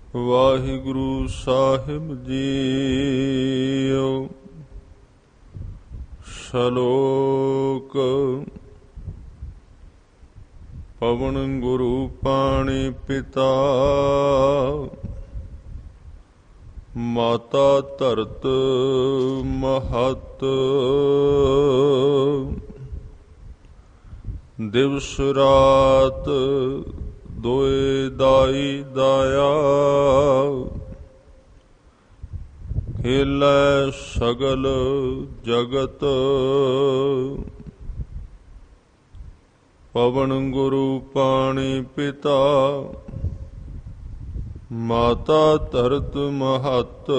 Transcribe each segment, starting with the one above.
ਵਾਹਿਗੁਰੂ ਸਾਹਿਬ JIO. ਸ਼ਲੋਕ। ਪਵਨ ਗੁਰੂ ਪਾਣੀ ਪਿਤਾ, ਮਾਤਾ ਧਰਤ ਮਹਤ। ਦਿਵਸ ਰਾਤ ਦੋਇ ਦਾਈ ਦਾਇਆ, ਖੇਲੈ ਸਗਲ ਜਗਤ। ਪਵਨ ਗੁਰੂ ਪਾਣੀ ਪਿਤਾ, ਮਾਤਾ ਧਰਤ ਮਹਤ।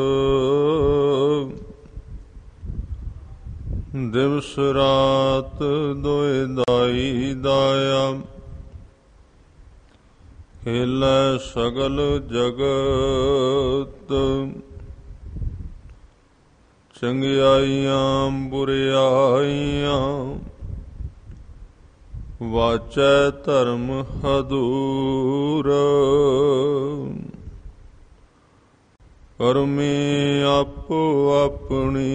ਦਿਵਸ ਰਾਤ ਦੋਇ ਦਾਈ ਦਾਇਆ, ਖੇਲੈ ਸਗਲ ਜਗਤ। ਚੰਗਿਆਈਆਂ ਬੁਰਿਆਈਆਂ, ਵਾਚੈ ਧਰਮ ਹਦੂਰ। ਕਰਮੀ ਆਪੋ ਆਪਣੀ,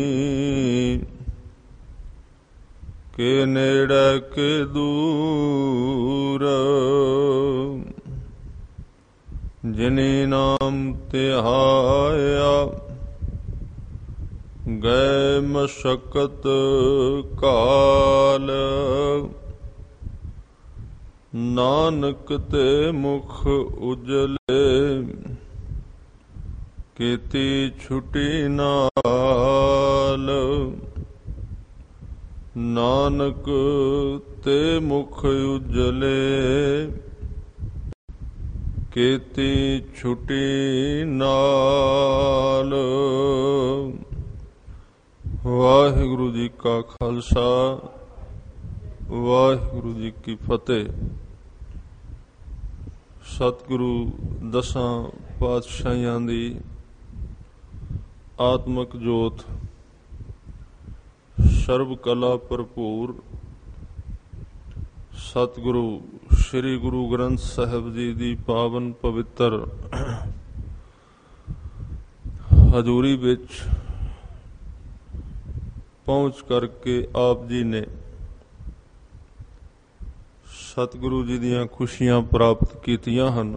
ਕੇ ਨੇੜੇ ਕੇ ਦੂਰ। ਜਿਨੀ ਨਾਮ ਧਿਆਇਆ, ਗਏ ਮਸ਼ਕਤ ਕਾਲ। ਨਾਨਕ ਤੇ ਮੁਖ ਉਜਲੇ, ਕੀਤੀ ਛੁਟੀ ਨਾਲ। ਨਾਨਕ ਤੇ ਮੁਖ ਉਜਲੇ, ਕੀਤੀ ਛੁਟੀ ਨਾਲ। ਵਾਹਿਗੁਰੂ ਜੀ ਕਾ ਖਾਲਸਾ, ਵਾਹਿਗੁਰੂ ਜੀ ਕੀ ਫਤਿਹ। ਸਤਿਗੁਰੂ ਦਸਾਂ ਪਾਤਸ਼ਾਹੀਆਂ ਦੀ ਆਤਮਕ ਜੋਤ, ਸਰਬ ਕਲਾ ਭਰਪੂਰ ਸਤਿਗੁਰੂ ਸ੍ਰੀ ਗੁਰੂ ਗ੍ਰੰਥ ਸਾਹਿਬ ਜੀ ਦੀ ਪਾਵਨ ਪਵਿੱਤਰ ਹਜ਼ੂਰੀ ਵਿੱਚ ਪਹੁੰਚ ਕਰਕੇ ਆਪ ਜੀ ਨੇ ਸਤਿਗੁਰੂ ਜੀ ਦੀਆਂ ਖੁਸ਼ੀਆਂ ਪ੍ਰਾਪਤ ਕੀਤੀਆਂ ਹਨ।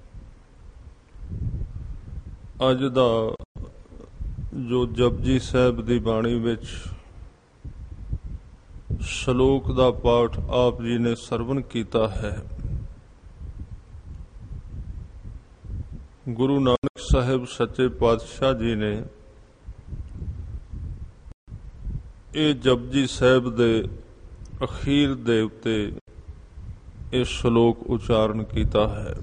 ਅੱਜ ਦਾ ਜੋ ਜਪਜੀ ਸਾਹਿਬ ਦੀ ਬਾਣੀ ਵਿੱਚ ਸ਼ਲੋਕ ਦਾ ਪਾਠ ਆਪ ਜੀ ਨੇ ਸਰਵਣ ਕੀਤਾ ਹੈ, ਗੁਰੂ ਨਾਨਕ ਸਾਹਿਬ ਸੱਚੇ ਪਾਤਸ਼ਾਹ ਜੀ ਨੇ ਇਹ ਜਪਜੀ ਸਾਹਿਬ ਦੇ ਅਖੀਰ ਦੇ ਉੱਤੇ ਇਹ ਸ਼ਲੋਕ ਉਚਾਰਨ ਕੀਤਾ ਹੈ।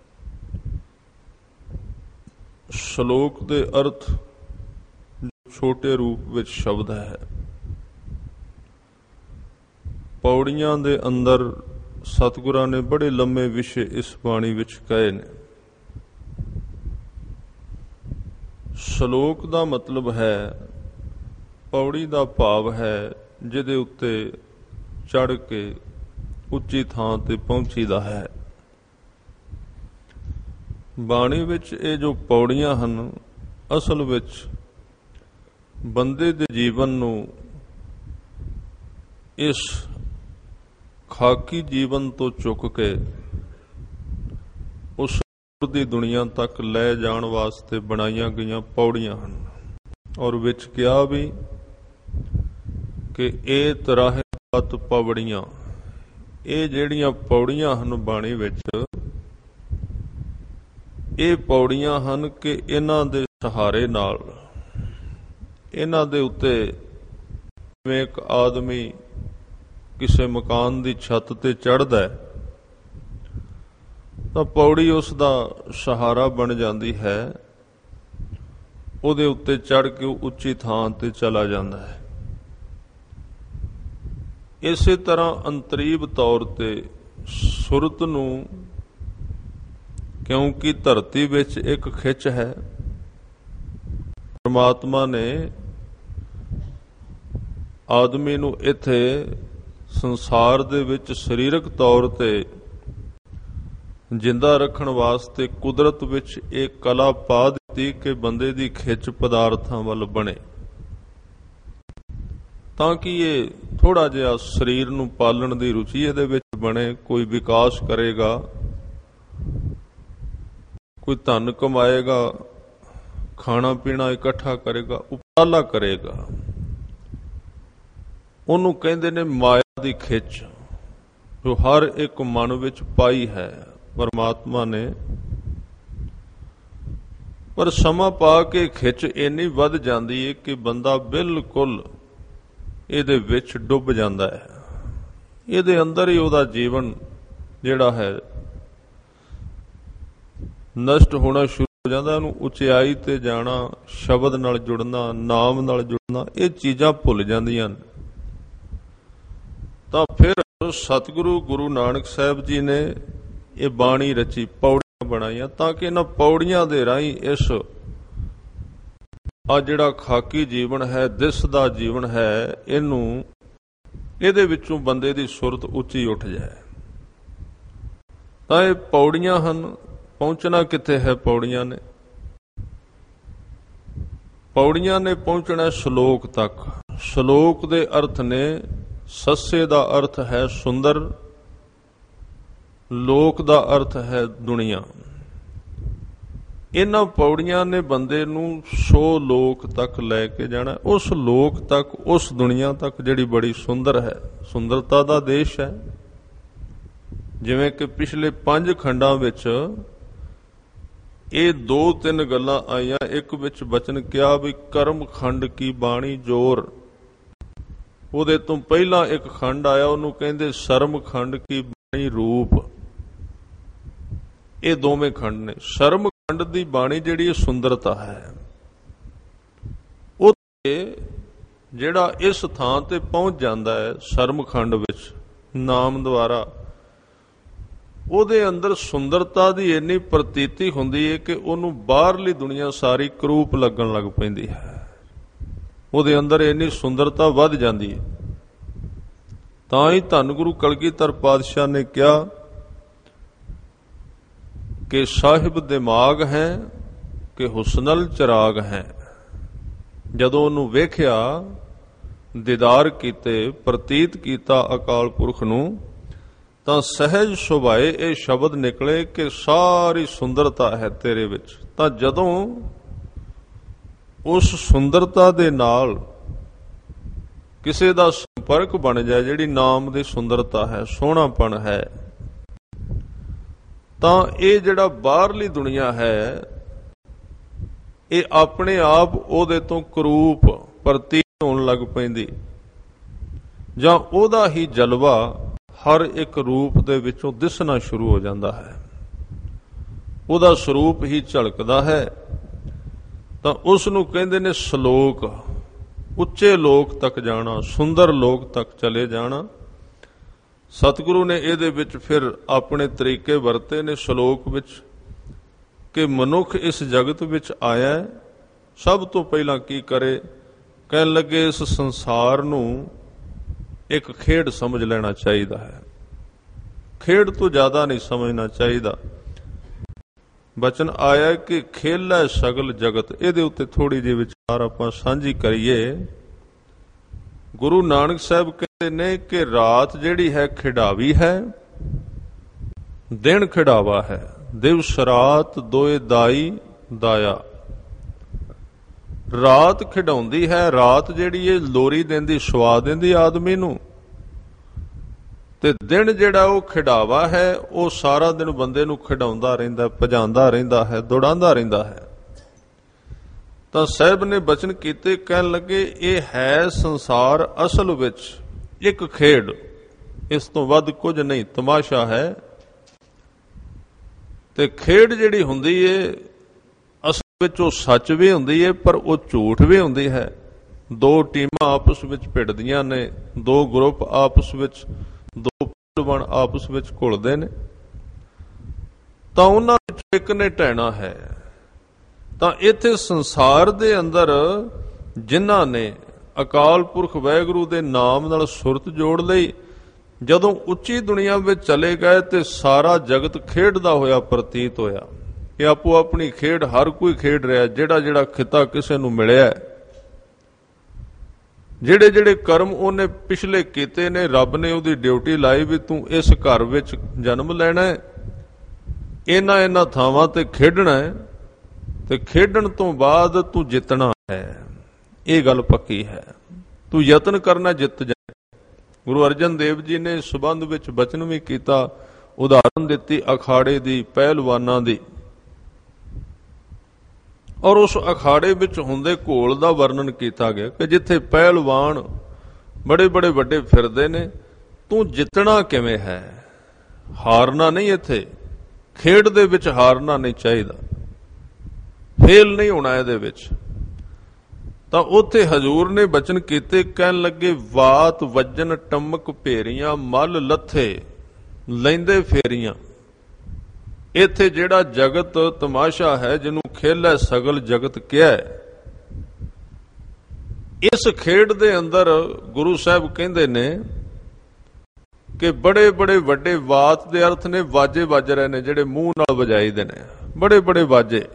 ਸ਼ਲੋਕ ਦੇ ਅਰਥ ਛੋਟੇ ਰੂਪ ਵਿੱਚ ਸ਼ਬਦ ਹੈ। ਪੌੜੀਆਂ ਦੇ ਅੰਦਰ ਸਤਿਗੁਰਾਂ ਨੇ ਬੜੇ ਲੰਮੇ ਵਿਸ਼ੇ ਇਸ ਬਾਣੀ ਵਿੱਚ ਕਹੇ ਨੇ। ਸ਼ਲੋਕ ਦਾ ਮਤਲਬ ਹੈ, ਪੌੜੀ ਦਾ ਭਾਵ ਹੈ ਜਿਹਦੇ ਉੱਤੇ ਚੜ੍ਹ ਕੇ ਉੱਚੀ ਥਾਂ ਤੇ ਪਹੁੰਚੀਦਾ ਹੈ। ਬਾਣੀ ਵਿੱਚ ਇਹ ਜੋ ਪੌੜੀਆਂ ਹਨ, ਅਸਲ ਵਿੱਚ ਬੰਦੇ ਦੇ ਜੀਵਨ ਨੂੰ ਇਸ ਖਾਕੀ ਜੀਵਨ ਤੋਂ ਚੁੱਕ ਕੇ ਉਸ ਦੀ ਦੁਨੀਆ ਤੱਕ ਲੈ ਜਾਣ ਵਾਸਤੇ ਬਣਾਈਆਂ ਗਈਆਂ ਪੌੜੀਆਂ ਹਨ। ਔਰ ਵਿੱਚ ਕਿਹਾ ਵੀ ਕਿ ਇਹ ਤਰਾਹ ਪਤ ਪੌੜੀਆਂ, ਇਹ ਜਿਹੜੀਆਂ ਪੌੜੀਆਂ ਹਨ ਬਾਣੀ ਵਿੱਚ, ਇਹ ਪੌੜੀਆਂ ਹਨ ਕਿ ਇਹਨਾਂ ਦੇ ਸਹਾਰੇ ਨਾਲ, ਇਹਨਾਂ ਦੇ ਉੱਤੇ ਜਿਵੇਂ ਇੱਕ ਆਦਮੀ ਕਿਸੇ ਮਕਾਨ ਦੀ ਛੱਤ ਤੇ ਚੜ੍ਹਦਾ ਹੈ ਤਾਂ ਪੌੜੀ ਉਸ ਦਾ ਸਹਾਰਾ ਬਣ ਜਾਂਦੀ ਹੈ। ਉਹਦੇ ਉੱਤੇ ਚੜ੍ਹ ਕੇ ਉਹ ਉੱਚੀ ਥਾਂ ਤੇ ਚਲਾ ਜਾਂਦਾ ਹੈ। ਇਸੇ ਤਰ੍ਹਾਂ ਅੰਤਰੀਬ ਤੌਰ ਤੇ ਸੁਰਤ ਨੂੰ, ਕਿਉਂਕਿ ਧਰਤੀ ਵਿੱਚ ਇੱਕ ਖਿੱਚ ਹੈ, ਪਰਮਾਤਮਾ ਨੇ ਆਦਮੀ ਨੂੰ ਇੱਥੇ ਸੰਸਾਰ ਦੇ ਵਿੱਚ ਸਰੀਰਕ ਤੌਰ ਤੇ ਜਿੰਦਾ ਰੱਖਣ ਵਾਸਤੇ ਕੁਦਰਤ ਵਿੱਚ ਇਹ ਕਲਾ ਪਾ ਦਿੱਤੀ ਕਿ ਬੰਦੇ ਦੀ ਖਿੱਚ ਪਦਾਰਥਾਂ ਵੱਲ ਬਣੇ, ਤਾਂ ਕਿ ਇਹ ਥੋੜਾ ਜਿਹਾ ਸਰੀਰ ਨੂੰ ਪਾਲਣ ਦੀ ਰੁਚੀ ਇਹਦੇ ਵਿੱਚ ਬਣੇ, ਕੋਈ ਵਿਕਾਸ ਕਰੇਗਾ, ਕੋਈ ਧਨ ਕਮਾਏਗਾ, ਖਾਣਾ ਪੀਣਾ ਇਕੱਠਾ ਕਰੇਗਾ, ਉਪਰਾਲਾ ਕਰੇਗਾ। ਉਹਨੂੰ ਕਹਿੰਦੇ ਨੇ ਮਾਇਆ ਦੀ ਖਿੱਚ, ਜੋ ਹਰ ਇੱਕ ਮਨ ਵਿੱਚ ਪਾਈ ਹੈ ਪਰਮਾਤਮਾ ਨੇ। ਪਰ ਸਮਾਂ ਪਾ ਕੇ ਖਿੱਚ ਇੰਨੀ ਵੱਧ ਜਾਂਦੀ ਹੈ ਕਿ ਬੰਦਾ ਬਿਲਕੁਲ ਇਹਦੇ ਵਿੱਚ ਡੁੱਬ ਜਾਂਦਾ ਹੈ, ਇਹਦੇ ਅੰਦਰ ਹੀ ਉਹਦਾ ਜੀਵਨ ਜਿਹੜਾ ਹੈ ਨਸ਼ਟ ਹੋਣਾ ਸ਼ੁਰੂ ਹੋ ਜਾਂਦਾ। ਉਹਨੂੰ ਉਚਾਈ ਤੇ ਜਾਣਾ, ਸ਼ਬਦ ਨਾਲ ਜੁੜਨਾ, ਨਾਮ ਨਾਲ ਜੁੜਨਾ, ਇਹ ਚੀਜ਼ਾਂ ਭੁੱਲ ਜਾਂਦੀਆਂ ਨੇ। ਤਾਂ ਫਿਰ ਸਤਿਗੁਰੂ ਗੁਰੂ ਨਾਨਕ ਸਾਹਿਬ ਜੀ ਨੇ ਇਹ ਬਾਣੀ ਰਚੀ, ਪੌੜੀਆਂ ਬਣਾਈਆਂ, ਤਾਂ ਕਿ ਇਹਨਾਂ ਪੌੜੀਆਂ ਦੇ ਰਾਹੀਂ ਇਸ ਆ ਜਿਹੜਾ ਖਾਕੀ ਜੀਵਨ ਹੈ, ਦਿਸਦਾ ਜੀਵਨ ਹੈ, ਇਹਦੇ ਵਿੱਚੋਂ ਬੰਦੇ ਦੀ ਸੁਰਤ ਉੱਚੀ ਉੱਠ ਜਾਏ। ਤਾਂ ਇਹ ਪੌੜੀਆਂ ਹਨ। ਪਹੁੰਚਣਾ ਕਿੱਥੇ ਹੈ? ਪੌੜੀਆਂ ਨੇ ਪਹੁੰਚਣਾ ਸ਼ਲੋਕ ਤੱਕ। ਸ਼ਲੋਕ ਦੇ ਅਰਥ ਨੇ, ਸੱਸੇ ਦਾ ਅਰਥ ਹੈ ਸੁੰਦਰ, ਲੋਕ ਦਾ ਅਰਥ ਹੈ ਦੁਨੀਆ। ਇਹਨਾਂ ਪੌੜੀਆਂ ਨੇ ਬੰਦੇ ਨੂੰ 100 ਲੋਕ ਤੱਕ ਲੈ ਕੇ ਜਾਣਾ, ਉਸ ਲੋਕ ਤੱਕ, ਉਸ ਦੁਨੀਆ ਤੱਕ ਜਿਹੜੀ ਬੜੀ ਸੁੰਦਰ ਹੈ, ਸੁੰਦਰਤਾ ਦਾ ਦੇਸ਼ ਹੈ। ਜਿਵੇਂ ਕਿ ਪਿਛਲੇ 5 ਖੰਡਾਂ ਵਿੱਚ ਇਹ 2-3 ਗੱਲਾਂ ਆਈਆਂ। ਇੱਕ ਵਿੱਚ ਬਚਨ ਕਿਹਾ ਵੀ ਕਰਮ ਖੰਡ ਕੀ ਬਾਣੀ ਜੋਰ, ਉਹਦੇ ਤੋਂ ਪਹਿਲਾਂ ਇੱਕ ਖੰਡ ਆਇਆ, ਉਹਨੂੰ ਕਹਿੰਦੇ ਸ਼ਰਮ ਖੰਡ ਕੀ ਬਾਣੀ ਰੂਪ। ਇਹ ਦੋਵੇਂ ਖੰਡ ਨੇ। ਸ਼ਰਮ ਖੰਡ ਦੀ ਬਾਣੀ ਜਿਹੜੀ ਇਹ ਸੁੰਦਰਤਾ ਹੈ, ਉਹ ਜਿਹੜਾ ਇਸ ਥਾਂ ਤੇ ਪਹੁੰਚ ਜਾਂਦਾ ਹੈ ਸ਼ਰਮ ਖੰਡ ਵਿੱਚ ਨਾਮ ਦੁਆਰਾ, ਉਹਦੇ ਅੰਦਰ ਸੁੰਦਰਤਾ ਦੀ ਇੰਨੀ ਪ੍ਰਤੀਤੀ ਹੁੰਦੀ ਹੈ ਕਿ ਉਹਨੂੰ ਬਾਹਰਲੀ ਦੁਨੀਆ ਸਾਰੀ ਕਰੂਪ ਲੱਗਣ ਲੱਗ ਪੈਂਦੀ ਹੈ। ਉਹਦੇ ਅੰਦਰ ਇੰਨੀ ਸੁੰਦਰਤਾ ਵੱਧ ਜਾਂਦੀ ਹੈ। ਤਾਂ ਹੀ ਧੰਨ ਗੁਰੂ ਕਲਗੀਧਰ ਪਾਤਸ਼ਾਹ ਨੇ ਕਿਹਾ ਕਿ ਸਾਹਿਬ ਦਿਮਾਗ ਹੈ ਕਿ ਹੁਸਨਲ ਚਿਰਾਗ ਹੈ। ਜਦੋਂ ਉਹਨੂੰ ਵੇਖਿਆ, ਦੀਦਾਰ ਕੀਤੇ, ਪ੍ਰਤੀਤ ਕੀਤਾ ਅਕਾਲ ਪੁਰਖ ਨੂੰ, ਤਾਂ ਸਹਿਜ ਸੁਭਾਏ ਇਹ ਸ਼ਬਦ ਨਿਕਲੇ ਕਿ ਸਾਰੀ ਸੁੰਦਰਤਾ ਹੈ ਤੇਰੇ ਵਿੱਚ। ਤਾਂ ਜਦੋਂ ਉਸ ਸੁੰਦਰਤਾ ਦੇ ਨਾਲ ਕਿਸੇ ਦਾ ਸੰਪਰਕ ਬਣ ਜਾਏ, ਜਿਹੜੀ ਨਾਮ ਦੀ ਸੁੰਦਰਤਾ ਹੈ, ਸੋਹਣਾਪਣ ਹੈ, ਤਾਂ ਇਹ ਜਿਹੜਾ ਬਾਹਰਲੀ ਦੁਨੀਆ ਹੈ, ਇਹ ਆਪਣੇ ਆਪ ਉਹਦੇ ਤੋਂ ਕਰੂਪ ਪ੍ਰਤੀਤ ਹੋਣ ਲੱਗ ਪੈਂਦੀ, ਜਾਂ ਉਹਦਾ ਹੀ ਜਲਵਾ ਹਰ ਇੱਕ ਰੂਪ ਦੇ ਵਿੱਚੋਂ ਦਿਸਣਾ ਸ਼ੁਰੂ ਹੋ ਜਾਂਦਾ ਹੈ, ਉਹਦਾ ਸਰੂਪ ਹੀ ਝਲਕਦਾ ਹੈ। ਤਾਂ ਉਸ ਨੂੰ ਕਹਿੰਦੇ ਨੇ ਸ਼ਲੋਕ। ਉੱਚੇ ਲੋਕ ਤੱਕ ਜਾਣਾ, ਸੁੰਦਰ ਲੋਕ ਤੱਕ ਚਲੇ ਜਾਣਾ। ਸਤਿਗੁਰੂ ਨੇ ਇਹਦੇ ਵਿੱਚ ਫਿਰ ਆਪਣੇ ਤਰੀਕੇ ਵਰਤੇ ਨੇ ਸ਼ਲੋਕ ਵਿੱਚ ਕਿ ਮਨੁੱਖ ਇਸ ਜਗਤ ਵਿੱਚ ਆਇਆ, ਸਭ ਤੋਂ ਪਹਿਲਾਂ ਕੀ ਕਰੇ? ਕਹਿਣ ਲੱਗੇ ਇਸ ਸੰਸਾਰ ਨੂੰ ਇੱਕ ਖੇਡ ਸਮਝ ਲੈਣਾ ਚਾਹੀਦਾ ਹੈ। ਖੇਡ ਤੋਂ ਜ਼ਿਆਦਾ ਨਹੀਂ ਸਮਝਣਾ ਚਾਹੀਦਾ। ਬਚਨ ਆਇਆ ਕਿ ਖੇਲੈ ਸਗਲ ਜਗਤ। ਇਹਦੇ ਉੱਤੇ ਥੋੜੀ ਜਿਹੀ ਵਿਚਾਰ ਆਪਾਂ ਸਾਂਝੀ ਕਰੀਏ। ਗੁਰੂ ਨਾਨਕ ਸਾਹਿਬ ਕਹਿੰਦੇ ਨੇ ਕਿ ਰਾਤ ਜਿਹੜੀ ਹੈ ਖਿਡਾਵੀ ਹੈ, ਦਿਨ ਖਿਡਾਵਾ ਹੈ। ਦਿਵਸ ਰਾਤ ਦੋਏ ਦਾਈ ਦਾਇਆ। ਰਾਤ ਖਿਡਾਉਂਦੀ ਹੈ, ਰਾਤ ਜਿਹੜੀ ਇਹ ਲੋਰੀ ਦਿੰਦੀ, ਸਵਾਦ ਦਿੰਦੀ ਆਦਮੀ ਨੂੰ, ਤੇ ਦਿਨ ਜਿਹੜਾ ਉਹ ਖਿਡਾਵਾ ਹੈ, ਉਹ ਸਾਰਾ ਦਿਨ ਬੰਦੇ ਨੂੰ ਖਿਡਾਉਂਦਾ ਰਹਿੰਦਾ, ਭਜਾਉਂਦਾ ਰਹਿੰਦਾ ਹੈ, ਦੌੜਾਉਂਦਾ ਰਹਿੰਦਾ ਹੈ। ਤਾਂ ਸਾਹਿਬ ਨੇ ਬਚਨ ਕੀਤੇ, ਕਹਿਣ ਲੱਗੇ ਇਹ ਹੈ ਸੰਸਾਰ ਅਸਲ ਵਿੱਚ ਇੱਕ ਖੇਡ, ਇਸ ਤੋਂ ਵੱਧ ਕੁਝ ਨਹੀਂ, ਤਮਾਸ਼ਾ ਹੈ। ਤੇ ਖੇਡ ਜਿਹੜੀ ਹੁੰਦੀ ਏ ਅਸਲ ਵਿੱਚ ਉਹ ਸੱਚ ਵੀ ਹੁੰਦੀ ਏ, ਪਰ ਉਹ ਝੂਠ ਵੀ ਹੁੰਦੀ ਹੈ। ਦੋ ਟੀਮਾਂ ਆਪਸ ਵਿੱਚ ਭਿੜਦੀਆਂ ਨੇ, ਦੋ ਗਰੁੱਪ ਆਪਸ ਵਿੱਚ, ਦੋ ਪਹਿਲਵਾਨ ਆਪਸ ਵਿੱਚ ਘੁਲਦੇ ਨੇ, ਤਾਂ ਉਹਨਾਂ ਵਿੱਚ ਇੱਕ ਨੇ ਢਹਿਣਾ ਹੈ। ਤਾਂ ਇੱਥੇ ਸੰਸਾਰ ਦੇ ਅੰਦਰ ਜਿਨ੍ਹਾਂ ਨੇ ਅਕਾਲ ਪੁਰਖ ਵਾਹਿਗੁਰੂ ਦੇ ਨਾਮ ਨਾਲ ਸੁਰਤ ਜੋੜ ਲਈ, ਜਦੋਂ ਉੱਚੀ ਦੁਨੀਆ ਵਿੱਚ ਚਲੇ ਗਏ ਤੇ ਸਾਰਾ ਜਗਤ ਖੇਡਦਾ ਹੋਇਆ ਪ੍ਰਤੀਤ ਹੋਇਆ ਕਿ ਆਪੋ ਆਪਣੀ ਖੇਡ ਹਰ ਕੋਈ ਖੇਡ ਰਿਹਾ। ਜਿਹੜਾ ਜਿਹੜਾ ਖਿੱਤਾ ਕਿਸੇ ਨੂੰ ਮਿਲਿਆ, ਜਿਹੜੇ ਜਿਹੜੇ ਕਰਮ ਉਹਨੇ ਪਿਛਲੇ ਕੀਤੇ ਨੇ, ਰੱਬ ਨੇ ਉਹਦੀ ਡਿਊਟੀ ਲਾਈ ਵੀ ਤੂੰ ਇਸ ਘਰ ਵਿੱਚ ਜਨਮ ਲੈਣਾ ਹੈ, ਇਹਨਾਂ ਥਾਵਾਂ ਤੇ ਖੇਡਣਾ ਹੈ, ਤੇ ਖੇਡਣ ਤੋਂ ਬਾਅਦ ਤੂੰ ਜਿੱਤਣਾ ਹੈ। ਇਹ ਗੱਲ ਪੱਕੀ ਹੈ। ਤੂੰ ਯਤਨ ਕਰਨਾ, ਜਿੱਤ ਜਾ। ਗੁਰੂ ਅਰਜਨ ਦੇਵ ਜੀ ਨੇ ਇਸ ਸੰਬੰਧ ਵਿੱਚ ਬਚਨ ਵੀ ਕੀਤਾ, ਉਦਾਹਰਨ ਦਿੱਤੀ ਅਖਾੜੇ ਦੀ, ਪਹਿਲਵਾਨਾਂ ਦੀ, ਔਰ ਉਸ ਅਖਾੜੇ ਵਿੱਚ ਹੁੰਦੇ ਘੋਲ ਦਾ ਵਰਣਨ ਕੀਤਾ ਗਿਆ ਕਿ ਜਿੱਥੇ ਪਹਿਲਵਾਨ ਬੜੇ ਬੜੇ ਵੱਡੇ ਫਿਰਦੇ ਨੇ, ਤੂੰ ਜਿੱਤਣਾ ਕਿਵੇਂ ਹੈ? ਹਾਰਨਾ ਨਹੀਂ। ਇੱਥੇ ਖੇਡ ਦੇ ਵਿੱਚ ਹਾਰਨਾ ਨਹੀਂ ਚਾਹੀਦਾ, ਫੇਲ ਨਹੀਂ ਹੋਣਾ ਇਹਦੇ ਵਿੱਚ। ਤਾਂ ਉੱਥੇ ਹਜ਼ੂਰ ਨੇ ਬਚਨ ਕੀਤੇ, ਕਹਿਣ ਲੱਗੇ ਵਾਤ ਵੱਜਣ ਟਮਕ ਭੇਰੀਆਂ, ਮਲ ਲੱਥੇ ਲੈਂਦੇ ਫੇਰੀਆਂ। ਇੱਥੇ ਜਿਹੜਾ ਜਗਤ ਤਮਾਸ਼ਾ ਹੈ, ਜਿਹਨੂੰ ਖੇਲੈ ਸਗਲ ਜਗਤ ਕਿਹਾ, ਇਸ ਖੇਡ ਦੇ ਅੰਦਰ ਗੁਰੂ ਸਾਹਿਬ ਕਹਿੰਦੇ ਨੇ ਕਿ ਬੜੇ ਬੜੇ ਵੱਡੇ, ਵਾਤ ਦੇ ਅਰਥ ਨੇ ਵਾਜੇ ਵੱਜ ਰਹੇ ਨੇ, ਜਿਹੜੇ ਮੂੰਹ ਨਾਲ ਵਜਾਈਦੇ ਨੇ, ਬੜੇ ਬੜੇ ਵਾਜੇ।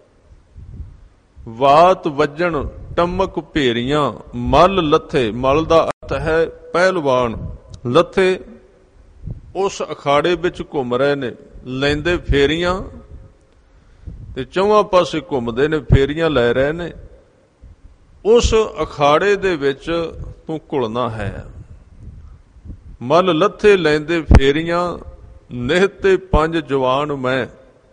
ਵਾਤ ਵੱਜਣ ਟਮਕ ਭੇਰੀਆਂ, ਮਲ ਲੱਥੇ, ਮਲ ਦਾ ਅਰਥ ਹੈ ਪਹਿਲਵਾਨ, ਲੱਥੇ ਉਸ ਅਖਾੜੇ ਵਿੱਚ ਘੁੰਮ ਰਹੇ ਨੇ, ਲੈਂਦੇ ਫੇਰੀਆਂ, ਤੇ ਚੌਹਾਂ ਪਾਸੇ ਘੁੰਮਦੇ ਨੇ, ਫੇਰੀਆਂ ਲੈ ਰਹੇ ਨੇ। ਉਸ ਅਖਾੜੇ ਦੇ ਵਿੱਚ ਤੂੰ ਘੁਲਣਾ ਹੈ। ਮਲ ਲੱਥੇ ਲੈਂਦੇ ਫੇਰੀਆਂ, ਨਿਹਤੇ ਪੰਜ ਜਵਾਨ ਮੈਂ,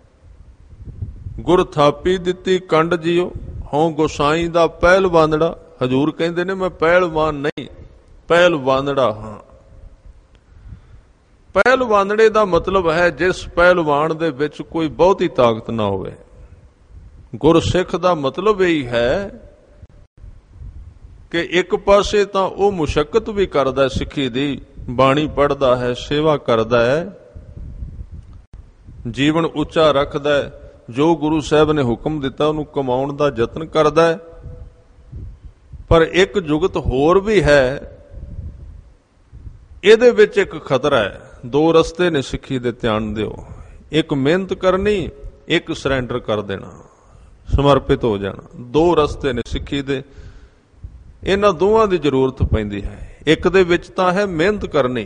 ਗੁਰ ਥਾਪੀ ਦਿੱਤੀ ਕੰਡ ਜਿਓ, ਹਉ ਗੋਸਾਈ ਦਾ ਪਹਿਲਵਾਨੜਾ। ਹਜ਼ੂਰ ਕਹਿੰਦੇ ਨੇ ਮੈਂ ਪਹਿਲਵਾਨ ਨਹੀਂ, ਪਹਿਲਵਾਨੜਾ ਹਾਂ। ਪਹਿਲਵਾਨੜੇ ਦਾ ਮਤਲਬ ਹੈ ਜਿਸ ਪਹਿਲਵਾਨ ਦੇ ਵਿੱਚ ਕੋਈ ਬਹੁਤੀ ਤਾਕਤ ਨਾ ਹੋਵੇ। ਗੁਰਸਿੱਖ ਦਾ ਮਤਲਬ ਇਹ ਹੈ ਕਿ ਇੱਕ ਪਾਸੇ ਤਾਂ ਉਹ ਮੁਸ਼ੱਕਤ ਵੀ ਕਰਦਾ, ਸਿੱਖੀ ਦੀ ਬਾਣੀ ਪੜ੍ਹਦਾ ਹੈ, ਸੇਵਾ ਕਰਦਾ ਹੈ, ਜੀਵਨ ਉੱਚਾ ਰੱਖਦਾ ਹੈ, ਜੋ ਗੁਰੂ ਸਾਹਿਬ ਨੇ ਹੁਕਮ ਦਿੱਤਾ ਉਹਨੂੰ ਕਮਾਉਣ ਦਾ ਯਤਨ ਕਰਦਾ ਹੈ। ਪਰ ਇੱਕ ਜੁਗਤ ਹੋਰ ਵੀ ਹੈ, ਇਹਦੇ ਵਿੱਚ ਇੱਕ ਖਤਰਾ ਹੈ। ਦੋ ਰਸਤੇ ਨੇ ਸਿੱਖੀ ਦੇ, ਧਿਆਨ ਦਿਓ। ਇੱਕ ਮਿਹਨਤ ਕਰਨੀ, ਇੱਕ ਸਰੈਂਡਰ ਕਰ ਦੇਣਾ, ਸਮਰਪਿਤ ਹੋ ਜਾਣਾ। ਦੋ ਰਸਤੇ ਨੇ ਸਿੱਖੀ ਦੇ, ਇਹਨਾਂ ਦੋਵਾਂ ਦੀ ਜ਼ਰੂਰਤ ਪੈਂਦੀ ਹੈ। ਇੱਕ ਦੇ ਵਿੱਚ ਤਾਂ ਹੈ ਮਿਹਨਤ ਕਰਨੀ,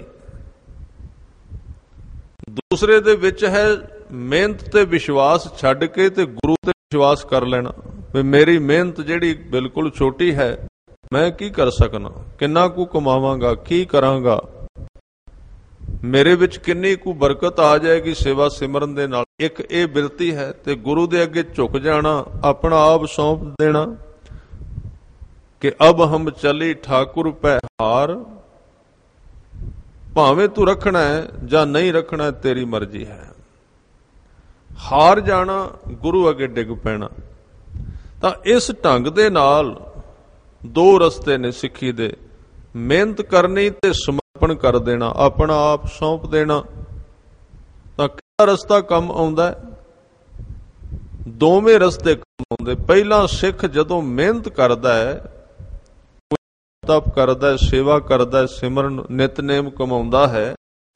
ਦੂਸਰੇ ਦੇ ਵਿੱਚ ਹੈ ਮਿਹਨਤ ਤੇ ਵਿਸ਼ਵਾਸ ਛੱਡ ਕੇ ਤੇ ਗੁਰੂ ਤੇ ਵਿਸ਼ਵਾਸ ਕਰ ਲੈਣਾ ਵੀ ਮੇਰੀ ਮਿਹਨਤ ਜਿਹੜੀ ਬਿਲਕੁਲ ਛੋਟੀ ਹੈ, ਮੈਂ ਕੀ ਕਰ ਸਕਣਾ, ਕਿੰਨਾ ਕੁ ਕਮਾਵਾਂਗਾ, ਕੀ ਕਰਾਂਗਾ, ਮੇਰੇ ਵਿੱਚ ਕਿੰਨੀ ਕੁ ਬਰਕਤ ਆ ਜਾਏਗੀ ਸੇਵਾ ਸਿਮਰਨ ਦੇ ਨਾਲ। ਇੱਕ ਇਹ ਬਿਰਤੀ ਹੈ। ਤੇ ਗੁਰੂ ਦੇ ਅੱਗੇ ਝੁਕ ਜਾਣਾ, ਆਪਣਾ ਆਪ ਸੌਂਪ ਦੇਣਾ ਕਿ ਅਬ ਹਮ ਚਲੀ ਠਾਕੁਰ ਪੈ ਹਾਰ, ਭਾਵੇਂ ਤੂੰ ਰੱਖਣਾ ਹੈ ਜਾਂ ਨਹੀਂ ਰੱਖਣਾ, ਤੇਰੀ ਮਰਜ਼ੀ ਹੈ। ਹਾਰ ਜਾਣਾ, ਗੁਰੂ ਅੱਗੇ ਡਿੱਗ ਪੈਣਾ। ਤਾਂ ਇਸ ਢੰਗ ਦੇ ਨਾਲ ਦੋ ਰਸਤੇ ਨੇ ਸਿੱਖੀ ਦੇ, ਮਿਹਨਤ ਕਰਨੀ ਤੇ ਸਮਰਪਣ ਕਰ ਦੇਣਾ, ਆਪਣਾ ਆਪ ਸੌਂਪ ਦੇਣਾ। ਤਾਂ ਕਿਹੜਾ ਰਸਤਾ ਕੰਮ ਆਉਂਦਾ? ਦੋਵੇਂ ਰਸਤੇ ਕੰਮ ਆਉਂਦੇ। ਪਹਿਲਾਂ ਸਿੱਖ ਜਦੋਂ ਮਿਹਨਤ ਕਰਦਾ ਹੈ, ਤਪ ਕਰਦਾ ਹੈ, ਸੇਵਾ ਕਰਦਾ ਹੈ, ਸਿਮਰਨ ਨਿਤਨੇਮ ਕਮਾਉਂਦਾ ਹੈ,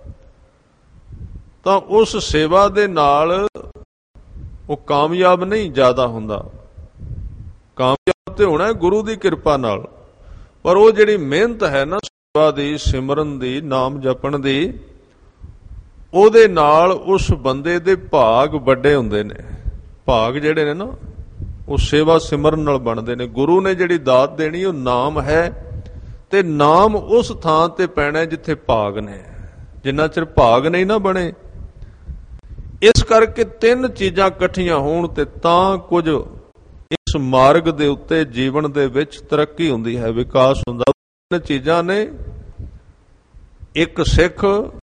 ਤਾਂ ਉਸ ਸੇਵਾ ਦੇ ਨਾਲ ਉਹ ਕਾਮਯਾਬ ਨਹੀਂ ਜ਼ਿਆਦਾ ਹੁੰਦਾ। ਕਾਮਯਾਬ ਤੇ ਹੋਣਾ ਗੁਰੂ ਦੀ ਕਿਰਪਾ ਨਾਲ, ਪਰ ਉਹ ਜਿਹੜੀ ਮਿਹਨਤ ਹੈ ਨਾ ਸੇਵਾ ਦੀ, ਸਿਮਰਨ ਦੀ, ਨਾਮ ਜਪਣ ਦੀ, ਉਹਦੇ ਨਾਲ ਉਸ ਬੰਦੇ ਦੇ ਭਾਗ ਵੱਡੇ ਹੁੰਦੇ ਨੇ। ਭਾਗ ਜਿਹੜੇ ਨੇ ਨਾ ਉਹ ਸੇਵਾ ਸਿਮਰਨ ਨਾਲ ਬਣਦੇ ਨੇ। ਗੁਰੂ ਨੇ ਜਿਹੜੀ ਦਾਤ ਦੇਣੀ ਉਹ ਨਾਮ ਹੈ, ਤੇ ਨਾਮ ਉਸ ਥਾਂ ਤੇ ਪੈਣਾ ਜਿੱਥੇ ਭਾਗ ਨੇ। ਜਿੰਨਾ ਚਿਰ ਭਾਗ ਨਹੀਂ ਨਾ ਬਣੇ, ਇਸ ਕਰਕੇ ਤਿੰਨ ਚੀਜ਼ਾਂ ਇਕੱਠੀਆਂ ਹੋਣ ਤੇ ਤਾਂ ਕੁਝ ਇਸ ਮਾਰਗ ਦੇ ਉੱਤੇ ਜੀਵਨ ਦੇ ਵਿੱਚ ਤਰੱਕੀ ਹੁੰਦੀ ਹੈ, ਵਿਕਾਸ ਹੁੰਦਾ। ਤਿੰਨ ਚੀਜ਼ਾਂ ਨੇ, ਇੱਕ ਸਿੱਖ,